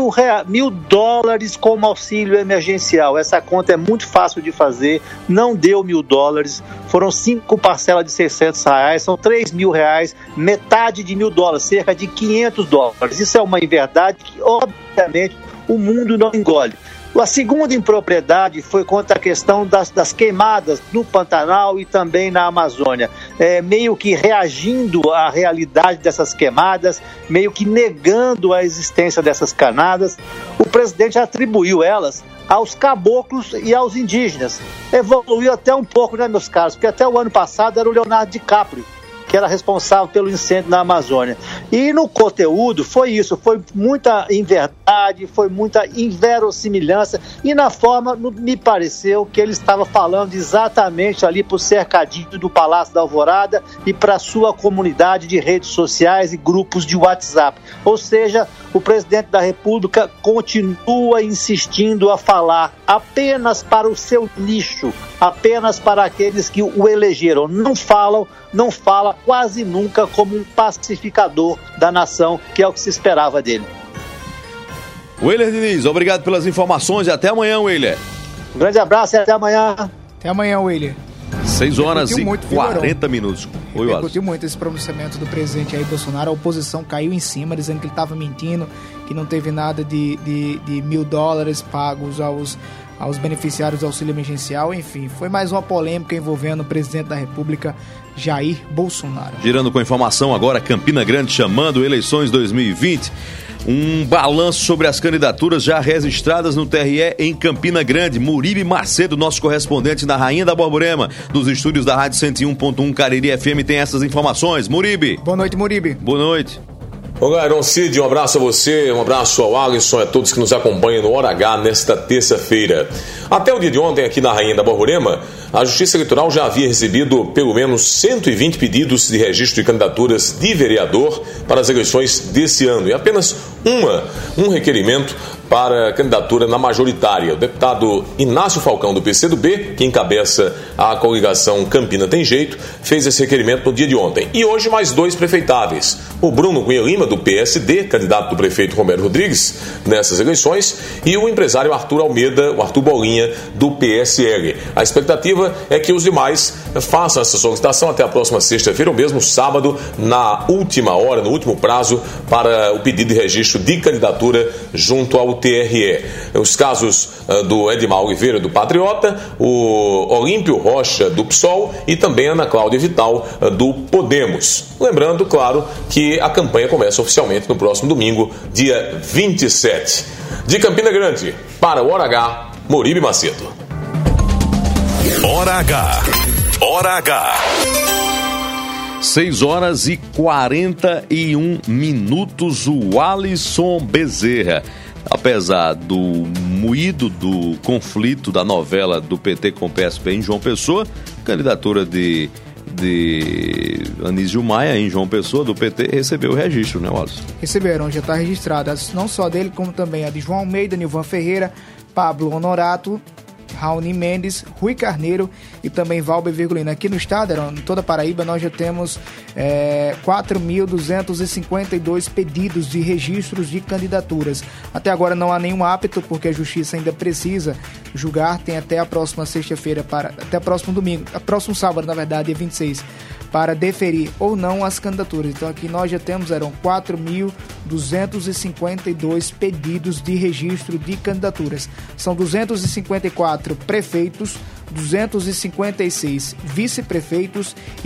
Q: $1.000 como auxílio emergencial. Essa conta é muito fácil de fazer, não deu $1.000, foram 5 parcelas de R$600, são R$3.000, metade de $1.000, cerca de $500. Isso é uma inverdade que, obviamente, o mundo não engole. A segunda impropriedade foi contra a questão das queimadas no Pantanal e também na Amazônia, meio que reagindo à realidade dessas queimadas, meio que negando a existência dessas canadas. O presidente atribuiu elas aos caboclos e aos indígenas. Evoluiu até um pouco, né, meus caros? Porque até o ano passado era o Leonardo DiCaprio que era responsável pelo incêndio na Amazônia. E no conteúdo foi isso, foi muita inverdade, foi muita inverossimilhança, e na forma me pareceu que ele estava falando exatamente ali para o cercadinho do Palácio da Alvorada e para a sua comunidade de redes sociais e grupos de WhatsApp. Ou seja, o presidente da República continua insistindo a falar apenas para o seu nicho, apenas para aqueles que o elegeram. Não fala quase nunca como um pacificador da nação, que é o que se esperava dele.
B: Euler Diniz, obrigado pelas informações e até amanhã, Euler.
Q: Um grande abraço e até amanhã.
C: Até amanhã, Euler.
B: 6 horas e 40 minutos. Oi,
C: repercutiu muito esse pronunciamento do presidente Jair Bolsonaro. A oposição caiu em cima, dizendo que ele estava mentindo, que não teve nada de $1.000 pagos aos beneficiários do auxílio emergencial. Enfim, foi mais uma polêmica envolvendo o presidente da República, Jair Bolsonaro.
B: Girando com informação agora, Campina Grande chamando eleições 2020. Um balanço sobre as candidaturas já registradas no TRE em Campina Grande. Muribe Macedo, nosso correspondente na Rainha da Borborema, dos estúdios da Rádio 101.1 Cariri FM, tem essas informações. Muribe.
C: Boa noite, Muribe.
B: Boa noite.
R: Olá, Iron Cid, um abraço a você, um abraço ao Alisson e a todos que nos acompanham no Hora H nesta terça-feira. Até o dia de ontem, aqui na Rainha da Borborema, a Justiça Eleitoral já havia recebido pelo menos 120 pedidos de registro de candidaturas de vereador para as eleições desse ano e apenas um requerimento para a candidatura na majoritária. O deputado Inácio Falcão, do PCdoB, que encabeça a coligação Campina Tem Jeito, fez esse requerimento no dia de ontem. E hoje mais 2 prefeitáveis. O Bruno Cunha Lima, do PSD, candidato do prefeito Romero Rodrigues nessas eleições, e o empresário Arthur Almeida, o Arthur Bolinha, do PSL. A expectativa é que os demais façam essa solicitação até a próxima sexta-feira, ou mesmo sábado, na última hora, no último prazo, para o pedido de registro de candidatura junto ao TRE. Os casos do Edmar Oliveira, do Patriota, o Olímpio Rocha, do PSOL, e também a Ana Cláudia Vital, do Podemos. Lembrando, claro, que a campanha começa oficialmente no próximo domingo, dia 27. De Campina Grande, para o Hora H, Muribe Macedo.
A: Hora H. Hora H.
B: 6 horas e 41 minutos, o Alisson Bezerra. Apesar do moído do conflito da novela do PT com o PSB em João Pessoa, candidatura de Anísio Maia em João Pessoa, do PT, recebeu o registro, né, Alisson?
C: Receberam, já está registrada, não só dele, como também a de João Almeida, Nilvan Ferreira, Pablo Honorato, Raoni Mendes, Rui Carneiro e também Valber Virgulino. Aqui no estado, em toda a Paraíba, nós já temos 4.252 pedidos de registros de candidaturas. Até agora não há nenhum apto, porque a Justiça ainda precisa julgar, tem até a próxima sexta-feira, até o próximo domingo, próximo sábado, na verdade, dia 26, para deferir ou não as candidaturas. Então aqui nós já temos 4.252 pedidos de registro de candidaturas. São 254 prefeitos, 256 vice-prefeitos e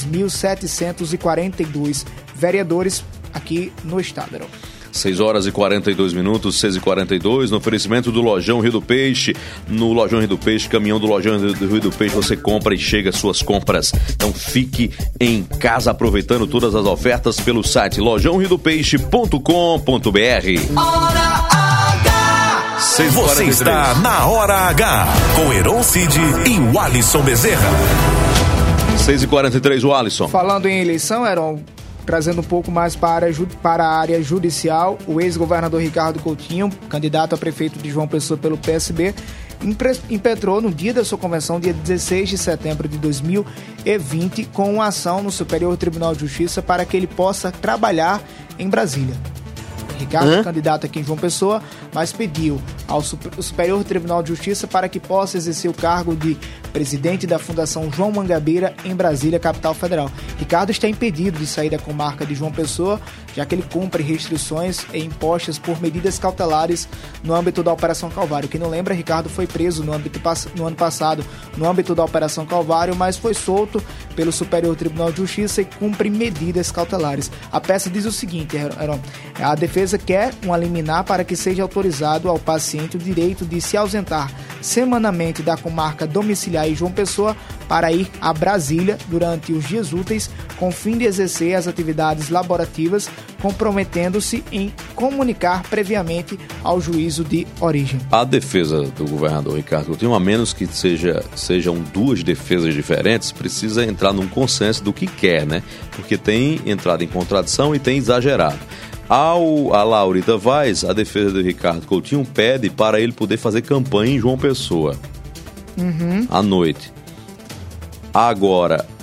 C: 3.742 vereadores aqui no estado.
B: 6 horas e 42 minutos, 6 e 42, no oferecimento do Lojão Rio do Peixe. No Lojão Rio do Peixe, caminhão do Lojão do Rio do Peixe, você compra e chega às suas compras. Então fique em casa aproveitando todas as ofertas pelo site lojãoriodopeixe.com.br.
A: Hora H. Você está na Hora H, com Heron Cid e o Alisson Bezerra.
B: 6 e 43, o Alisson.
C: Falando em eleição, Heron, trazendo um pouco mais para a área judicial, o ex-governador Ricardo Coutinho, candidato a prefeito de João Pessoa pelo PSB, impetrou no dia da sua convenção, dia 16 de setembro de 2020, com uma ação no Superior Tribunal de Justiça para que ele possa trabalhar em Brasília. Ricardo, candidato aqui em João Pessoa, mas pediu ao Superior Tribunal de Justiça para que possa exercer o cargo de presidente da Fundação João Mangabeira em Brasília, capital federal. Ricardo está impedido de sair da comarca de João Pessoa, já que ele cumpre restrições impostas por medidas cautelares no âmbito da Operação Calvário. Quem não lembra, Ricardo foi preso no ano passado no âmbito da Operação Calvário, mas foi solto pelo Superior Tribunal de Justiça e cumpre medidas cautelares. A peça diz o seguinte, a defesa quer uma liminar para que seja autorizado ao paciente o direito de se ausentar semanalmente da comarca domiciliar em João Pessoa para ir a Brasília durante os dias úteis, com fim de exercer as atividades laborativas, comprometendo-se em comunicar previamente ao juízo de origem.
B: A defesa do governador Ricardo Coutinho, a menos que sejam duas defesas diferentes, precisa entrar num consenso do que quer, né? Porque tem entrado em contradição e tem exagerado. A Laurita Vaz, a defesa do Ricardo Coutinho, pede para ele poder fazer campanha em João Pessoa à noite. Agora,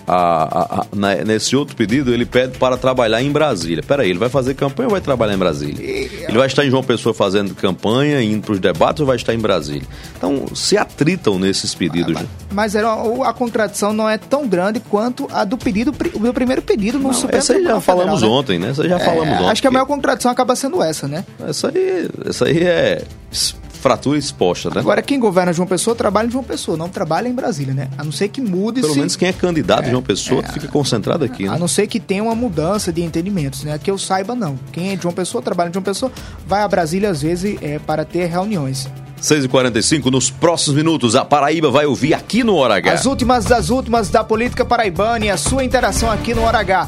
B: nesse outro pedido, ele pede para trabalhar em Brasília. Peraí, ele vai fazer campanha ou vai trabalhar em Brasília? Ele vai estar em João Pessoa fazendo campanha, indo para os debates, ou vai estar em Brasília? Então, se atritam nesses pedidos.
C: Mas a contradição não é tão grande quanto a do primeiro pedido no Supremo
B: Essa aí já falamos ontem, né? Essa já falamos ontem.
C: Acho que a maior contradição acaba sendo essa, né?
B: Essa aí é fratura exposta, né?
C: Agora, quem governa João Pessoa trabalha em João Pessoa, não trabalha em Brasília, né? A não ser que mude.
B: Pelo menos quem é candidato em João Pessoa fica concentrado aqui, né?
C: A não ser que tenha uma mudança de entendimentos, né? Que eu saiba, não. Quem é de João Pessoa, trabalha em João Pessoa, vai a Brasília, às vezes, para ter reuniões.
B: 6h45, nos próximos minutos, a Paraíba vai ouvir aqui no Hora H.
C: As últimas das últimas da política paraibana e a sua interação aqui no Hora H.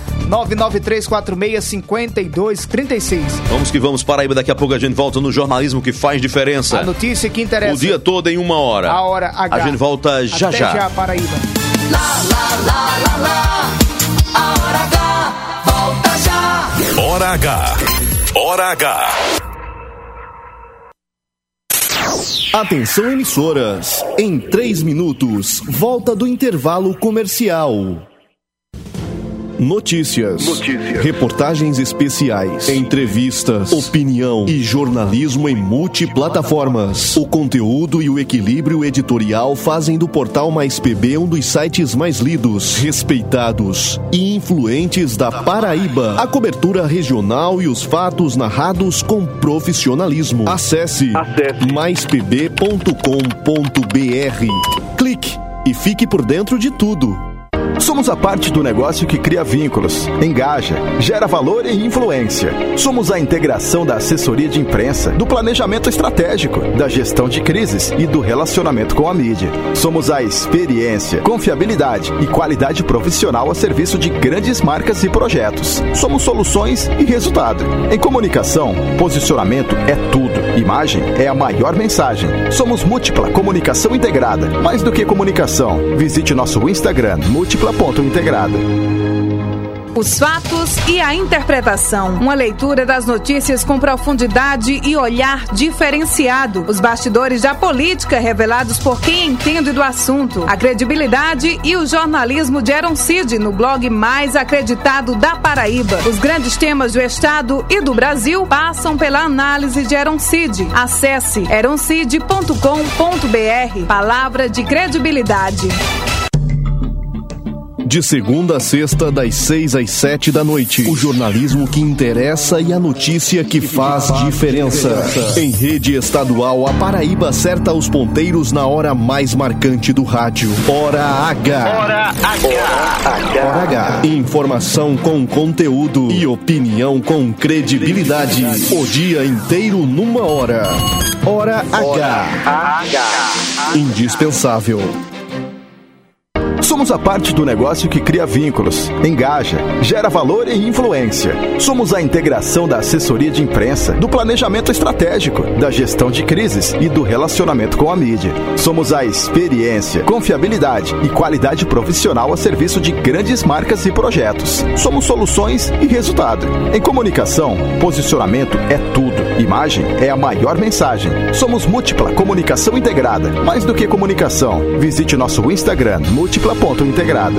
C: 993465236.
B: Vamos que vamos, Paraíba. Daqui a pouco a gente volta no jornalismo que faz diferença.
C: A notícia que interessa.
B: O dia todo em 1 hora.
C: A Hora H.
B: A gente volta já.
C: Até já, Paraíba.
D: A Hora H. Volta já.
A: Hora H. Hora H.
L: Atenção, emissoras. Em 3 minutos, volta do intervalo comercial. Notícias, reportagens especiais, entrevistas, opinião e jornalismo em multiplataformas. O conteúdo e o equilíbrio editorial fazem do Portal Mais PB um dos sites mais lidos, respeitados e influentes da Paraíba. A cobertura regional e os fatos narrados com profissionalismo. Acesse maispb.com.br. Clique e fique por dentro de tudo.
M: Somos a parte do negócio que cria vínculos, engaja, gera valor e influência. Somos a integração da assessoria de imprensa, do planejamento estratégico, da gestão de crises e do relacionamento com a mídia. Somos a experiência, confiabilidade e qualidade profissional a serviço de grandes marcas e projetos. Somos soluções e resultado. Em comunicação, posicionamento é tudo. Imagem é a maior mensagem. Somos Múltipla Comunicação Integrada. Mais do que comunicação, visite nosso Instagram, múltipla.integrada.
N: Os fatos e a interpretação. Uma leitura das notícias com profundidade e olhar diferenciado. Os bastidores da política revelados por quem entende do assunto. A credibilidade e o jornalismo de Aaron Cid no blog mais acreditado da Paraíba. Os grandes temas do Estado e do Brasil passam pela análise de Aaron Cid. Acesse aroncid.com.br. Palavra de credibilidade.
L: De segunda a sexta, das 6 às 7 da noite. O jornalismo que interessa e a notícia que faz diferença. Em rede estadual, a Paraíba acerta os ponteiros na hora mais marcante do rádio. Hora H.
D: Hora H.
L: Hora H. Informação com conteúdo e opinião com credibilidade. O dia inteiro numa hora. Hora H. Indispensável.
M: Somos a parte do negócio que cria vínculos, engaja, gera valor e influência. Somos a integração da assessoria de imprensa, do planejamento estratégico, da gestão de crises e do relacionamento com a mídia. Somos a experiência, confiabilidade e qualidade profissional a serviço de grandes marcas e projetos. Somos soluções e resultado. Em comunicação, posicionamento é tudo. Imagem é a maior mensagem. Somos Múltipla Comunicação Integrada. Mais do que comunicação, visite nosso Instagram, múltipla.integrada.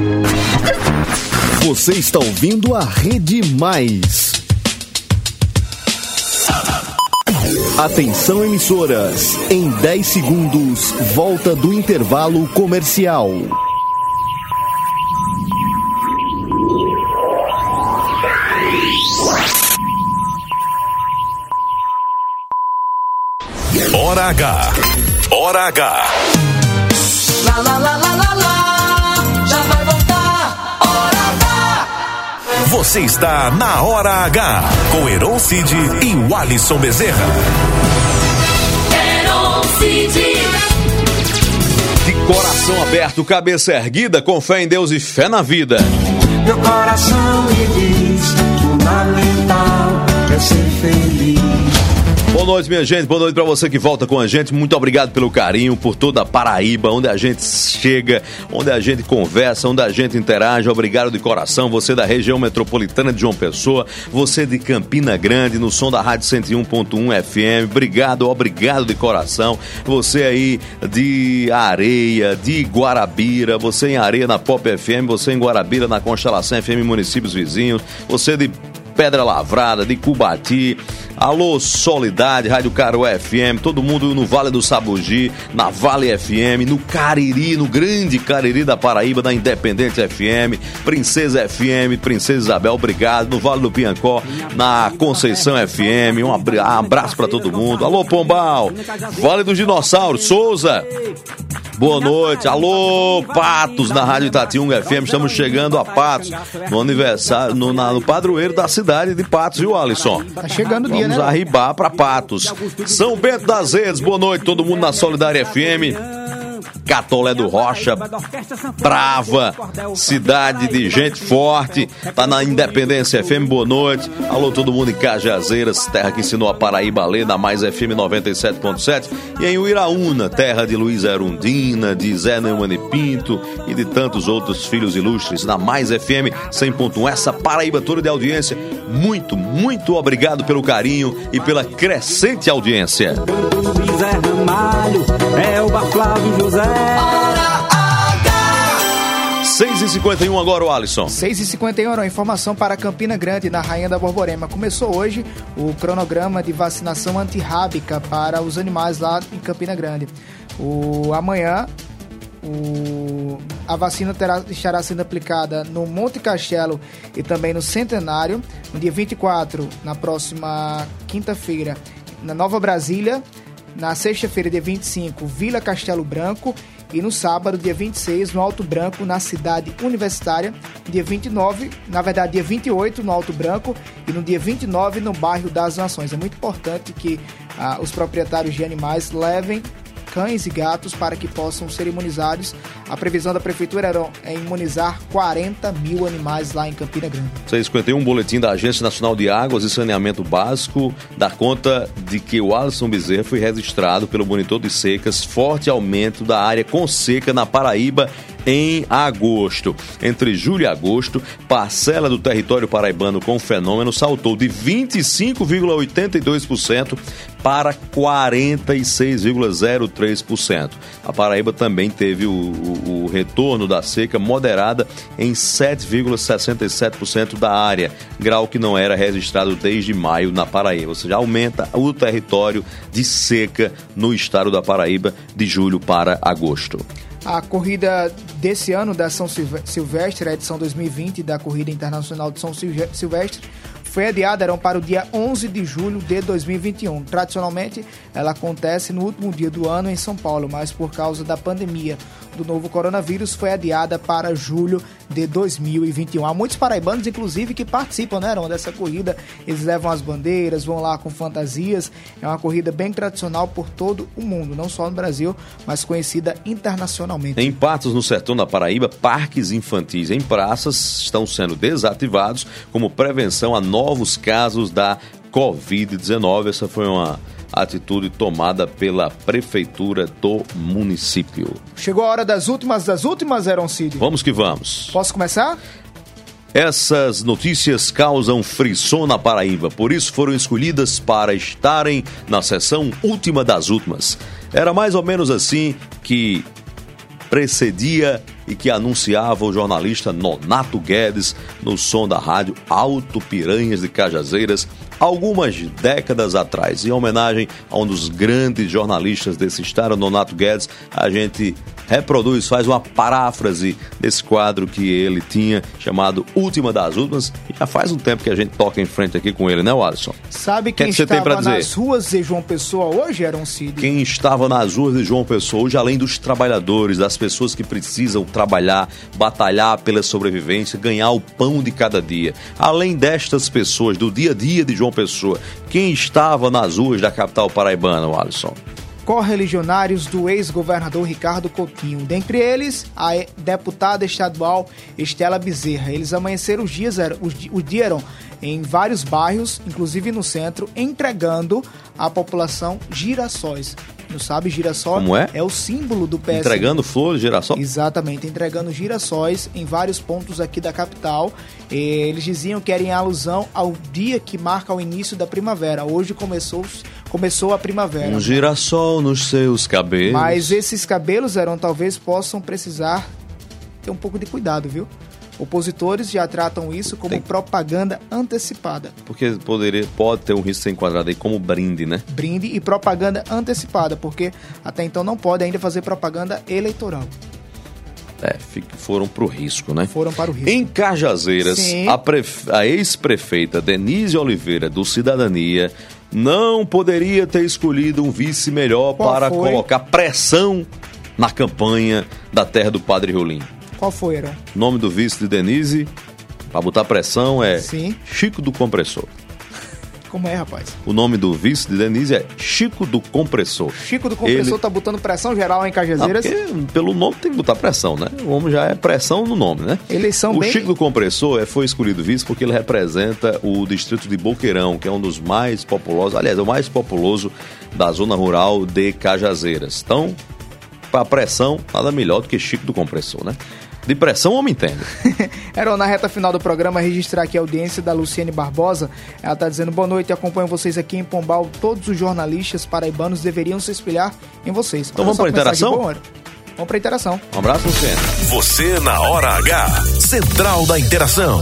L: Você está ouvindo a Rede Mais. Atenção, emissoras. Em 10 segundos, volta do intervalo comercial.
A: Hora H. Hora H.
D: Lá, lá, lá, lá, lá, lá. Já vai voltar. Hora H.
A: Você está na Hora H. Com Aaron Cid e o Alisson Bezerra.
D: Aaron Cid.
B: De coração aberto, cabeça erguida, com fé em Deus e fé na vida.
S: Meu coração me diz, fundamental é ser feliz.
B: Boa noite, minha gente. Boa noite pra você que volta com a gente. Muito obrigado pelo carinho, por toda a Paraíba, onde a gente chega, onde a gente conversa, onde a gente interage. Obrigado de coração. Você da região metropolitana de João Pessoa, você de Campina Grande, no som da Rádio 101.1 FM. Obrigado de coração. Você aí de Areia, de Guarabira, você em Areia na Pop FM, você em Guarabira na Constelação FM, municípios vizinhos. Você de Pedra Lavrada, de Cubati, alô Solidade, Rádio Caro FM, todo mundo no Vale do Sabugi, na Vale FM, no Cariri, no grande Cariri da Paraíba, na Independente FM, Princesa FM, Princesa Isabel, obrigado, no Vale do Piancó, na Conceição FM, um abraço pra todo mundo, alô Pombal, Vale dos Dinossauros, Souza, boa noite, alô Patos, na Rádio Itatiunga FM, estamos chegando a Patos, no aniversário, no padroeiro da cidade de Patos, viu, Alisson?
C: Tá chegando o dia,
B: Vamos arribar para Patos. São Bento das Redes, boa noite, todo mundo na Solidária FM. Catolé do Rocha, Brava, cidade de gente forte, tá na Independência FM, boa noite. Alô, todo mundo em Cajazeiras, terra que ensinou a Paraíba a ler, na Mais FM 97.7. E em Uiraúna, terra de Luiz Erundina, de Zé Neumani Pinto e de tantos outros filhos ilustres, na Mais FM 100.1. Essa Paraíba toda de audiência, muito, muito obrigado pelo carinho e pela crescente audiência.
S: Zé Ramalho, Elba, Flávio, José.
B: 6h51 agora, o Alisson.
C: 6h51, uma informação para Campina Grande, na Rainha da Borborema. Começou hoje o cronograma de vacinação antirrábica para os animais lá em Campina Grande. Amanhã, a vacina estará sendo aplicada no Monte Castelo e também no Centenário. No dia 24, na próxima quinta-feira, na Nova Brasília. Na sexta-feira, dia 25, Vila Castelo Branco. E no sábado, dia 26, no Alto Branco, na Cidade Universitária. Dia 29, dia 28, no Alto Branco. E no dia 29, no Bairro das Nações. É muito importante que os proprietários de animais levem cães e gatos para que possam ser imunizados. A previsão da Prefeitura é imunizar 40 mil animais lá em Campina Grande.
B: 6h51, boletim da Agência Nacional de Águas e Saneamento Básico dá conta de que o Alisson Bezerra foi registrado pelo monitor de secas, forte aumento da área com seca na Paraíba em agosto. Entre julho e agosto, parcela do território paraibano com fenômeno saltou de 25,82% para 46,03%. A Paraíba também teve o retorno da seca moderada em 7,67% da área, grau que não era registrado desde maio na Paraíba. Ou seja, aumenta o território de seca no estado da Paraíba de julho para agosto.
C: A corrida desse ano da São Silvestre, a edição 2020 da Corrida Internacional de São Silvestre, foi adiada para o dia 11 de julho de 2021. Tradicionalmente, ela acontece no último dia do ano em São Paulo, mas por causa da pandemia do novo coronavírus, foi adiada para julho de 2021. Há muitos paraibanos, inclusive, que participam, né, Aaron, dessa corrida. Eles levam as bandeiras, vão lá com fantasias. É uma corrida bem tradicional por todo o mundo, não só no Brasil, mas conhecida internacionalmente.
B: Em Patos, no sertão da Paraíba, parques infantis em praças estão sendo desativados como prevenção a novos casos da Covid-19. Essa foi uma atitude tomada pela prefeitura do município.
C: Chegou a hora das últimas, Aaron Cid.
B: Vamos que vamos.
C: Posso começar?
B: Essas notícias causam frisson na Paraíba, por isso foram escolhidas para estarem na seção última das últimas. Era mais ou menos assim que precedia e que anunciava o jornalista Nonato Guedes no som da rádio Alto Piranhas de Cajazeiras, algumas décadas atrás. Em homenagem a um dos grandes jornalistas desse estado, Nonato Guedes, a gente reproduz, faz uma paráfrase desse quadro que ele tinha, chamado Última das Últimas, e já faz um tempo que a gente toca em frente aqui com ele, né, Alisson?
C: Sabe quem estava nas ruas de João Pessoa hoje, Aaron Cid?
B: Quem estava nas ruas de João Pessoa hoje, além dos trabalhadores, das pessoas que precisam trabalhar, batalhar pela sobrevivência, ganhar o pão de cada dia. Além destas pessoas, do dia a dia de João Pessoa, quem estava nas ruas da capital paraibana, Alisson?
C: correligionários do ex-governador Ricardo Coutinho. Dentre eles, a deputada estadual Estela Bezerra. Eles amanheceram o dia eram em vários bairros, inclusive no centro, entregando à população girassóis. Não sabe, girassol
B: como é?
C: É o símbolo do PSDB.
B: Entregando flores, girassol?
C: Exatamente, entregando girassóis em vários pontos aqui da capital. Eles diziam que era em alusão ao dia que marca o início da primavera. Hoje começou a primavera.
B: Um girassol nos seus cabelos.
C: Mas esses cabelos, talvez possam precisar ter um pouco de cuidado, viu? Opositores já tratam isso como propaganda antecipada.
B: Porque pode ter um risco de ser enquadrado aí como brinde, né?
C: Brinde e propaganda antecipada, porque até então não pode ainda fazer propaganda eleitoral.
B: Foram pro risco, né?
C: Foram para o risco.
B: Em Cajazeiras, a ex-prefeita Denise Oliveira, do Cidadania, não poderia ter escolhido um vice melhor para colocar pressão na campanha da terra do Padre Rolim.
C: Qual foi, Heron?
B: O nome do vice de Denise, para botar pressão, é Chico do Compressor.
C: Como é, rapaz?
B: O nome do vice de Denise é Chico do Compressor.
C: Chico do Compressor tá botando pressão geral em Cajazeiras?
B: Pelo nome tem que botar pressão, né? O homem já é pressão no nome, né? O Chico do Compressor foi escolhido vice porque ele representa o distrito de Boqueirão, que é um dos mais populosos, aliás, é o mais populoso da zona rural de Cajazeiras. Então, para pressão, nada melhor do que Chico do Compressor, né? De pressão, o homem entende.
C: Era na reta final do programa, registrar aqui a audiência da Luciane Barbosa. Ela está dizendo: boa noite, acompanho vocês aqui em Pombal. Todos os jornalistas paraibanos deveriam se espelhar em vocês.
B: Então vamos para a interação?
C: Vamos para a interação.
B: Um abraço, Luciane.
A: Você na Hora H, Central da Interação.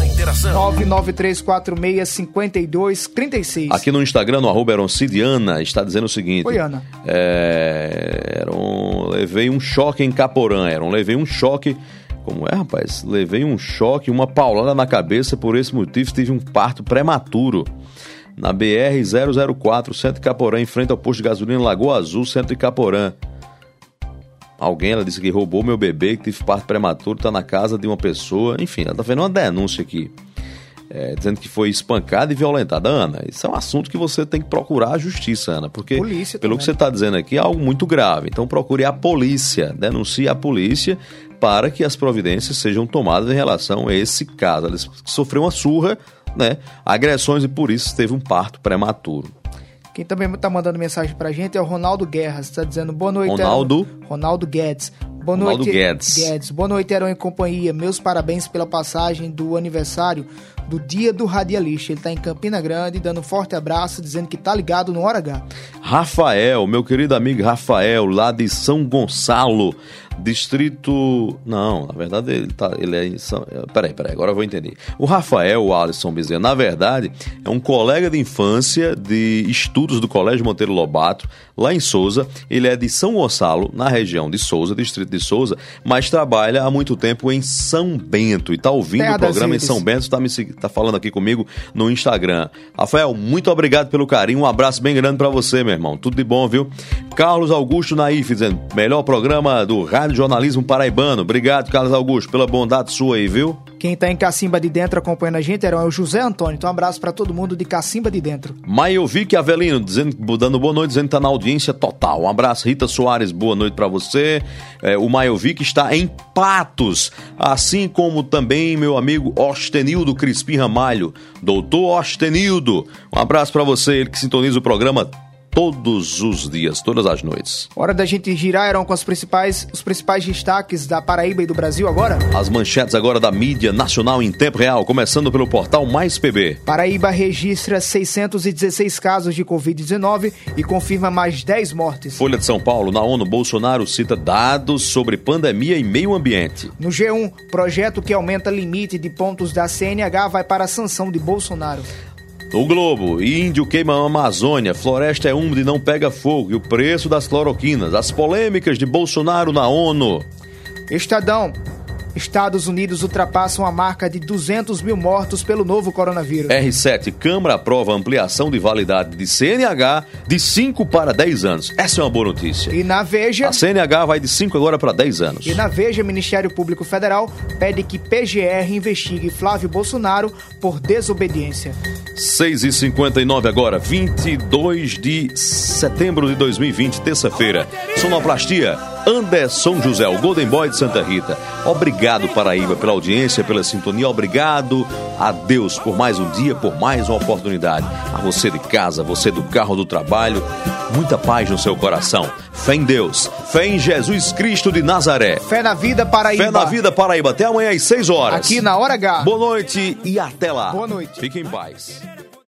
C: 993465236.
B: Aqui no Instagram, no @Eroncidiana, está dizendo o seguinte.
C: Oi, Ana.
B: Levei um choque em Caporã. Levei um choque... Como é, rapaz? Levei um choque, uma paulada na cabeça. Por esse motivo, tive um parto prematuro. Na BR-004, centro de Caporã, em frente ao posto de gasolina Lagoa Azul, centro de Caporã. Ela disse que roubou meu bebê, que tive parto prematuro, está na casa de uma pessoa. Enfim, ela está fazendo uma denúncia aqui. Dizendo que foi espancada e violentada. Ana, isso é um assunto que você tem que procurar a justiça, Ana, porque
C: polícia
B: pelo
C: também.
B: Que você está dizendo aqui é algo muito grave. Então procure a polícia, denuncie a polícia para que as providências sejam tomadas em relação a esse caso. Ela sofreu uma surra, né? Agressões e por isso teve um parto prematuro.
C: Quem também está mandando mensagem pra gente é o Ronaldo Guerras, está dizendo boa noite. Ronaldo Guedes. Boa noite, Guedes. Boa noite, Heron em companhia. Meus parabéns pela passagem do aniversário do Dia do Radialista. Ele está em Campina Grande, dando um forte abraço, dizendo que tá ligado no Hora H.
B: Rafael, meu querido amigo Rafael, lá de São Gonçalo, distrito... Não, na verdade ele é em São... Peraí, agora eu vou entender. O Rafael Alisson Bezerra, na verdade, é um colega de infância de estudos do Colégio Monteiro Lobato, lá em Souza. Ele é de São Gonçalo, na região de Souza, distrito de Souza, mas trabalha há muito tempo em São Bento e está ouvindo o programa em São Bento, tá falando aqui comigo no Instagram. Rafael, muito obrigado pelo carinho, um abraço bem grande pra você, meu irmão, tudo de bom, viu? Carlos Augusto Naif dizendo, melhor programa do Rádio Jornalismo Paraibano. Obrigado, Carlos Augusto, pela bondade sua aí, viu?
C: Quem tá em Cacimba de Dentro acompanhando a gente é o José Antônio. Então um abraço pra todo mundo de Cacimba de Dentro.
B: Maiovic Avelino dando boa noite, dizendo que tá na audiência total. Um abraço, Rita Soares, boa noite pra você. O Maiovic está em Patos, assim como também meu amigo Ostenildo Crispim Ramalho. Doutor Ostenildo, um abraço pra você, ele que sintoniza o programa todos os dias, todas as noites.
C: Hora da gente girar, Heron, com os principais destaques da Paraíba e do Brasil agora.
B: As manchetes agora da mídia nacional em tempo real, começando pelo portal Mais PB.
C: Paraíba registra 616 casos de Covid-19 e confirma mais 10 mortes.
B: Folha de São Paulo, na ONU, Bolsonaro cita dados sobre pandemia e meio ambiente.
C: No G1, projeto que aumenta limite de pontos da CNH vai para a sanção de Bolsonaro.
B: O Globo, índio queima a Amazônia, floresta é úmida e não pega fogo, e o preço das cloroquinas, as polêmicas de Bolsonaro na ONU.
C: Estadão, Estados Unidos ultrapassam a marca de 200 mil mortos pelo novo coronavírus.
B: R7, Câmara aprova a ampliação de validade de CNH de 5 para 10 anos. Essa é uma boa notícia.
C: E na Veja...
B: A CNH vai de 5 agora para 10 anos.
C: E na Veja, Ministério Público Federal pede que PGR investigue Flávio Bolsonaro por desobediência.
B: 6h59 agora, 22 de setembro de 2020, terça-feira. Sonoplastia, Anderson José, o Golden Boy de Santa Rita. Obrigado, Paraíba, pela audiência, pela sintonia. Obrigado a Deus por mais um dia, por mais uma oportunidade. A você de casa, você do carro, do trabalho. Muita paz no seu coração. Fé em Deus, fé em Jesus Cristo de Nazaré.
C: Fé na vida, Paraíba.
B: Fé na vida, Paraíba. Até amanhã às 6 horas.
C: Aqui na Hora H.
B: Boa noite e até lá.
C: Boa noite.
B: Fique em paz.